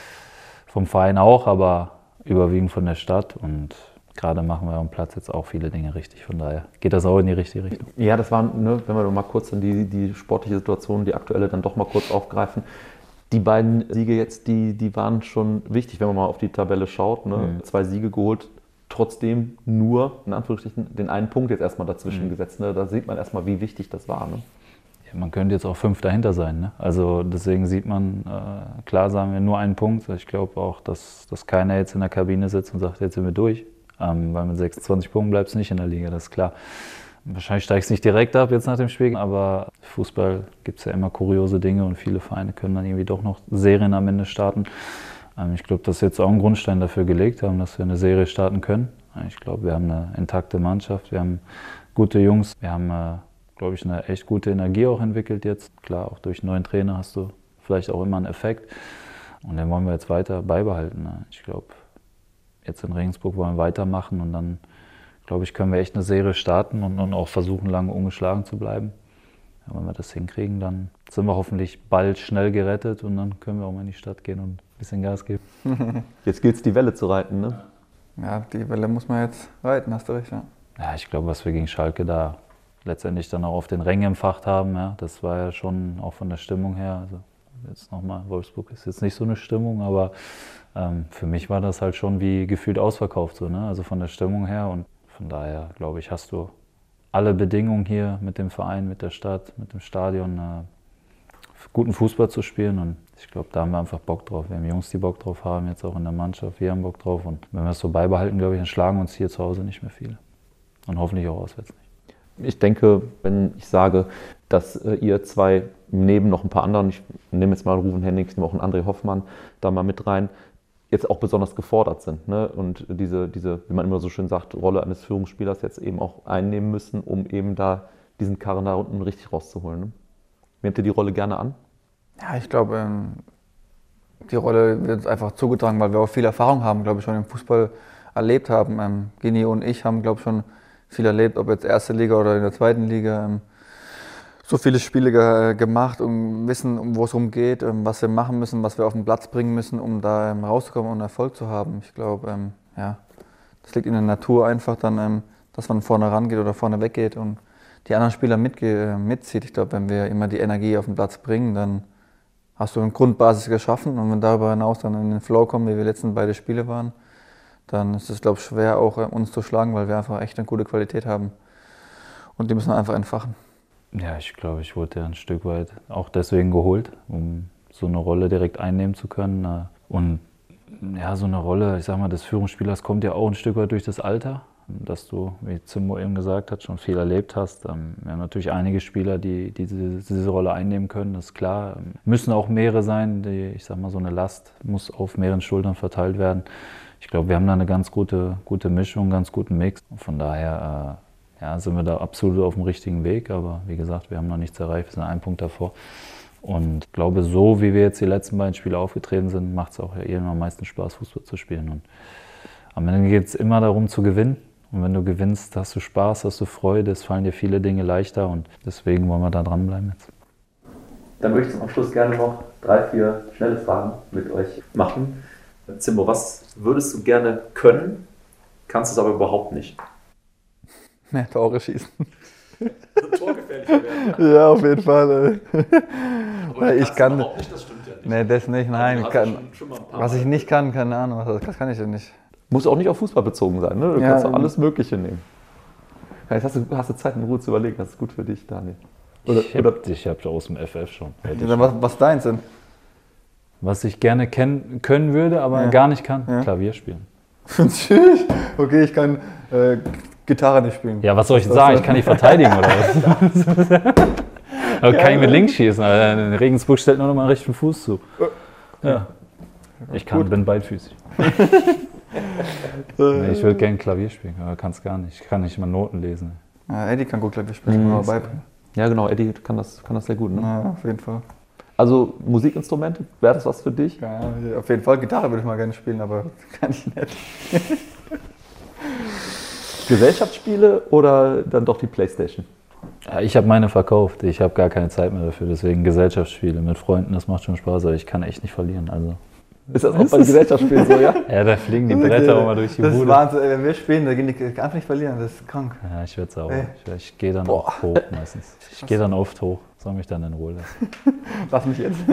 D: vom Verein auch, aber überwiegend von der Stadt. Und gerade machen wir am Platz jetzt auch viele Dinge richtig. Von daher geht das auch in die richtige Richtung.
B: Ja, das war, ne, wenn wir mal kurz dann die, die sportliche Situation, die aktuelle dann doch mal kurz aufgreifen. Die beiden Siege jetzt, die, die waren schon wichtig, wenn man mal auf die Tabelle schaut. Ne? Mhm. Zwei Siege geholt. Trotzdem nur, in Anführungsstrichen, den einen Punkt jetzt erstmal dazwischen mhm. gesetzt. Ne? Da sieht man erstmal, wie wichtig das war. Ne?
D: Ja, man könnte jetzt auch fünf dahinter sein. Ne? Also deswegen sieht man, äh, klar sagen wir nur einen Punkt. Ich glaube auch, dass, dass keiner jetzt in der Kabine sitzt und sagt, jetzt sind wir durch. Ähm, weil mit sechsundzwanzig Punkten bleibst du nicht in der Liga, das ist klar. Wahrscheinlich steigst du nicht direkt ab jetzt nach dem Spiel, aber Fußball gibt es ja immer kuriose Dinge und viele Vereine können dann irgendwie doch noch Serien am Ende starten. Ich glaube, dass wir jetzt auch einen Grundstein dafür gelegt haben, dass wir eine Serie starten können. Ich glaube, wir haben eine intakte Mannschaft, wir haben gute Jungs, wir haben, glaube ich, eine echt gute Energie auch entwickelt jetzt. Klar, auch durch einen neuen Trainer hast du vielleicht auch immer einen Effekt und den wollen wir jetzt weiter beibehalten. Ich glaube, jetzt in Regensburg wollen wir weitermachen und dann, glaube ich, können wir echt eine Serie starten und, und auch versuchen, lange ungeschlagen zu bleiben. Ja, wenn wir das hinkriegen, dann sind wir hoffentlich bald schnell gerettet und dann können wir auch mal in die Stadt gehen und ein bisschen Gas geben.
B: Jetzt gilt es, die Welle zu reiten, ne?
E: Ja, die Welle muss man jetzt reiten, hast du recht, ja.
D: Ja, ich glaube, was wir gegen Schalke da letztendlich dann auch auf den Rängen empfacht haben, ja, das war ja schon auch von der Stimmung her, also jetzt nochmal, Wolfsburg ist jetzt nicht so eine Stimmung, aber ähm, für mich war das halt schon wie gefühlt ausverkauft, so, ne? Also von der Stimmung her und von daher, glaube ich, hast du alle Bedingungen hier mit dem Verein, mit der Stadt, mit dem Stadion, äh, guten Fußball zu spielen und ich glaube, da haben wir einfach Bock drauf. Wir haben Jungs, die Bock drauf haben, jetzt auch in der Mannschaft, wir haben Bock drauf und wenn wir es so beibehalten, glaube ich, dann schlagen uns hier zu Hause nicht mehr viele und hoffentlich auch auswärts nicht.
B: Ich denke, wenn ich sage, dass äh, ihr zwei neben noch ein paar anderen, ich nehme jetzt mal Ruven Hennings, nehme auch einen André Hoffmann da mal mit rein, jetzt auch besonders gefordert sind, ne? Und diese, diese, wie man immer so schön sagt, Rolle eines Führungsspielers jetzt eben auch einnehmen müssen, um eben da diesen Karren da unten richtig rauszuholen. Ne? Nehmt ihr die Rolle gerne an?
E: Ja, ich glaube, ähm, die Rolle wird uns einfach zugetragen, weil wir auch viel Erfahrung haben, glaube ich, schon im Fußball erlebt haben. Ähm, Gini und ich haben, glaube ich, schon viel erlebt, ob jetzt erste Liga oder in der zweiten Liga. Ähm, so viele Spiele ge gemacht und wissen, um wo es rumgeht, ähm, was wir machen müssen, was wir auf den Platz bringen müssen, um da ähm, rauszukommen und Erfolg zu haben. Ich glaube, ähm, ja, das liegt in der Natur einfach dann, ähm, dass man vorne rangeht oder vorne weggeht und die anderen Spieler mitge mitzieht. Ich glaube, wenn wir immer die Energie auf den Platz bringen, dann hast du eine Grundbasis geschaffen und wenn darüber hinaus dann in den Flow kommen, wie wir letzten beide Spiele waren, dann ist es, glaube ich, schwer auch äh, uns zu schlagen, weil wir einfach echt eine gute Qualität haben und die müssen wir einfach entfachen.
D: Ja, ich glaube, ich wurde ja ein Stück weit auch deswegen geholt, um so eine Rolle direkt einnehmen zu können. Und ja, so eine Rolle, ich sag mal, des Führungsspielers kommt ja auch ein Stück weit durch das Alter, dass du, wie Zimbo eben gesagt hat, schon viel erlebt hast. Wir haben natürlich einige Spieler, die, die diese, diese Rolle einnehmen können, das ist klar. Müssen auch mehrere sein, die, ich sag mal, so eine Last muss auf mehreren Schultern verteilt werden. Ich glaube, wir haben da eine ganz gute, gute Mischung, einen ganz guten Mix. Und von daher äh, ja, sind wir da absolut auf dem richtigen Weg, aber wie gesagt, wir haben noch nichts erreicht, wir sind einen Punkt davor. Und ich glaube, so wie wir jetzt die letzten beiden Spiele aufgetreten sind, macht es auch ja eben am meisten Spaß, Fußball zu spielen. Und am Ende geht es immer darum zu gewinnen. Und wenn du gewinnst, hast du Spaß, hast du Freude, es fallen dir viele Dinge leichter und deswegen wollen wir da dranbleiben jetzt.
B: Dann möchte ich zum Abschluss gerne noch drei, vier schnelle Fragen mit euch machen. Zimbo, was würdest du gerne können, kannst es aber überhaupt nicht?
E: Mehr Tore schießen.
B: Torgefährlicher werden.
E: Ja, auf jeden Fall.
B: Aber
E: ich kann.
B: Überhaupt nicht, das stimmt ja nicht.
E: Nee, das nicht, nein.
B: Also,
E: Ich kann,
B: schon, schon mal ein paar
E: was
B: Mal
E: ich nicht kann, keine Ahnung, was, das kann ich ja nicht.
B: Muss auch nicht auf Fußball bezogen sein, ne? Du
E: Ja,
B: kannst auch
E: ähm,
B: alles Mögliche nehmen. Ja, jetzt hast du, hast du Zeit in Ruhe zu überlegen, das ist gut für dich, Daniel. Oder,
D: Ich habe hab aus dem F F schon. Hätte ich
E: Ja, was, was deins sind?
D: Was ich gerne kennen, können würde, aber
E: Ja.
D: gar nicht kann,
E: Ja.
D: Klavier spielen.
E: Tschüss. Okay, ich kann äh, Gitarre nicht spielen.
D: Ja, was soll ich jetzt sagen? Ich kann nicht verteidigen oder was? Aber kann ich mit links schießen? Alter. In Regensburg stellt nur noch mal einen rechten Fuß zu. Ja. Ich kann, bin beidfüßig. Nee, ich würde gerne Klavier spielen, aber kann es gar nicht. Ich kann nicht mal Noten lesen.
E: Ja, Eddie kann gut Klavier spielen, muss man mal beibringen.
B: Ja, genau, Eddie kann das, kann das sehr gut. Ne?
E: Ja, auf jeden Fall.
B: Also Musikinstrumente, wäre das was für dich?
E: Ja, auf jeden Fall Gitarre würde ich mal gerne spielen, aber kann ich nicht.
B: Gesellschaftsspiele oder dann doch die Playstation?
D: Ja, ich habe meine verkauft. Ich habe gar keine Zeit mehr dafür. Deswegen Gesellschaftsspiele mit Freunden, das macht schon Spaß, aber ich kann echt nicht verlieren. Also.
B: Ist das auch bei Gesellschaftsspielen so, ja?
D: Ja, da fliegen die Bretter auch mal durch die
E: Das ist
D: Bude.
E: Wahnsinn, ey, wenn wir spielen, da gehen die einfach nicht verlieren, das ist krank.
D: Ja, ich werde sauer.
E: Ey.
D: Ich, ich gehe dann
E: Boah.
D: oft hoch meistens. Ich gehe dann oft hoch. Soll mich dann in Ruhe lassen.
E: Lass mich jetzt.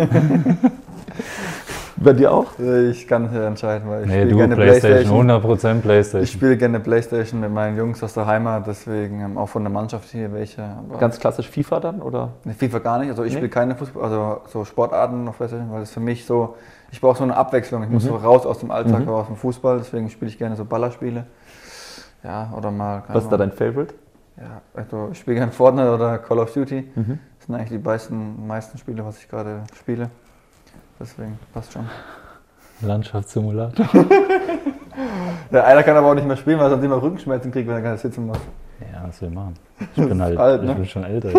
B: Bei dir auch?
E: Ich kann nicht entscheiden, weil ich
D: Nee,
E: spiele
D: du
E: gerne
D: Playstation,
E: Playstation.
D: hundert Prozent Playstation.
E: Ich spiele gerne Playstation mit meinen Jungs aus der Heimat, deswegen ähm, auch von der Mannschaft hier welche. Aber
B: Ganz klassisch FIFA dann, oder?
E: ne, FIFA gar nicht, also ich
B: Nee?
E: spiele keine Fußball, also so Sportarten auf Playstation, weil es für mich so, ich brauche so eine Abwechslung. Ich muss so raus aus dem Alltag,
B: Mhm.
E: aus dem Fußball, deswegen spiele ich gerne so Ballerspiele. Ja, oder mal. keine
B: Was ist da
E: Ahnung.
B: dein Favorite?
E: Ja, also ich spiele gerne Fortnite oder Call of Duty.
B: Mhm.
E: Das sind eigentlich die meisten, meisten Spiele, was ich gerade spiele. Deswegen passt schon.
D: Landschaftssimulator.
E: Ja, einer kann aber auch nicht mehr spielen, weil er sonst immer Rückenschmerzen kriegt, wenn er keine sitzen muss.
D: Ja, was will ich machen? Ich bin halt,
E: alt,
D: ich
E: ne?
D: bin schon älter.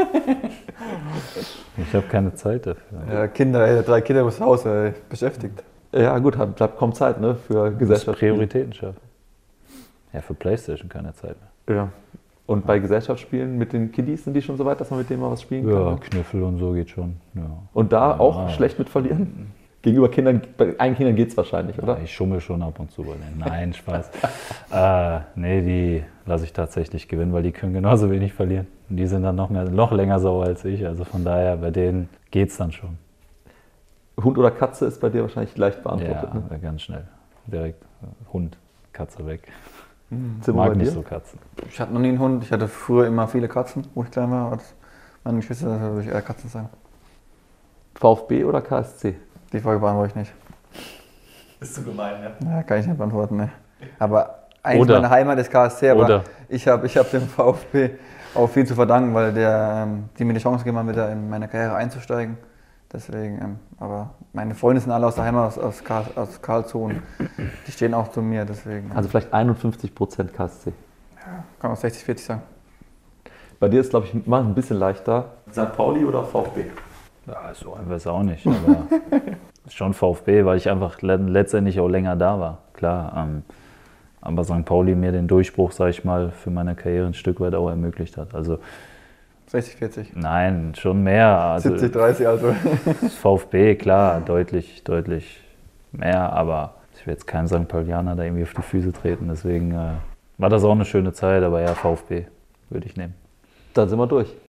D: Ich habe keine Zeit dafür.
E: Ja, Kinder, ey, drei Kinder muss Haus, ey, beschäftigt.
B: Ja gut, hat- bleibt kaum Zeit, ne, für
D: Muss
B: Gesellschaftsspiele.
D: Prioritäten schaffen. Ja, für Playstation keine Zeit mehr.
B: Ja. Und bei Gesellschaftsspielen mit den Kiddies sind die schon so weit, dass man mit denen mal was spielen
D: Ja,
B: kann?
D: Knüffel und so geht schon. Ja.
B: Und da
D: Ja.
B: auch schlecht mit verlieren? Gegenüber Kindern, bei eigenen Kindern geht es wahrscheinlich, oder?
D: Ich schummel schon ab und zu bei denen. Nein, Spaß. äh, nee, die lasse ich tatsächlich gewinnen, weil die können genauso wenig verlieren. Und die sind dann noch, mehr, noch länger sauer als ich. Also von daher, bei denen geht's dann schon.
B: Hund oder Katze ist bei dir wahrscheinlich leicht beantwortet.
D: Ja,
B: Ne?
D: ganz schnell. Direkt äh, Hund, Katze weg. Ich
B: Zimmer
D: mag
B: bei
D: nicht
B: dir?
D: so Katzen.
E: Ich hatte noch nie einen Hund, ich hatte früher immer viele Katzen, wo ich klein war. Und meine Geschwister, das würde ich eher Katzen sagen.
B: VfB oder K S C?
E: Die Frage beantworte ich nicht.
B: Bist du gemein, ja?
E: Ja, kann ich nicht beantworten, ne. Aber eigentlich
D: Oder-
E: meine Heimat ist K S C, aber
D: Oder-
E: ich habe ich hab dem VfB auch viel zu verdanken, weil der, ähm, die mir die Chance gegeben haben, wieder in meine Karriere einzusteigen. Deswegen, ähm, aber meine Freunde sind alle aus der Heimat, aus, aus, Karl, aus Karlsruhe und die stehen auch zu mir, deswegen.
B: Also vielleicht einundfünfzig Prozent K S C.
E: Ja, kann man sechzig vierzig sagen.
B: Bei dir ist, glaube ich, mal ein bisschen leichter. Sankt Pauli oder VfB?
D: Ja, so einfach ist es auch nicht. Aber schon VfB, weil ich einfach letztendlich auch länger da war. Klar, ähm, aber Sankt Pauli mir den Durchbruch, sag ich mal, für meine Karriere ein Stück weit auch ermöglicht hat. Also
E: sechzig vierzig.
D: Nein, schon mehr. Also,
E: siebzig dreißig also.
D: VfB, klar, deutlich, deutlich mehr, aber ich will jetzt keinem Sankt Paulianer da irgendwie auf die Füße treten. Deswegen äh, war das auch eine schöne Zeit, aber ja, VfB würde ich nehmen.
B: Dann sind wir durch.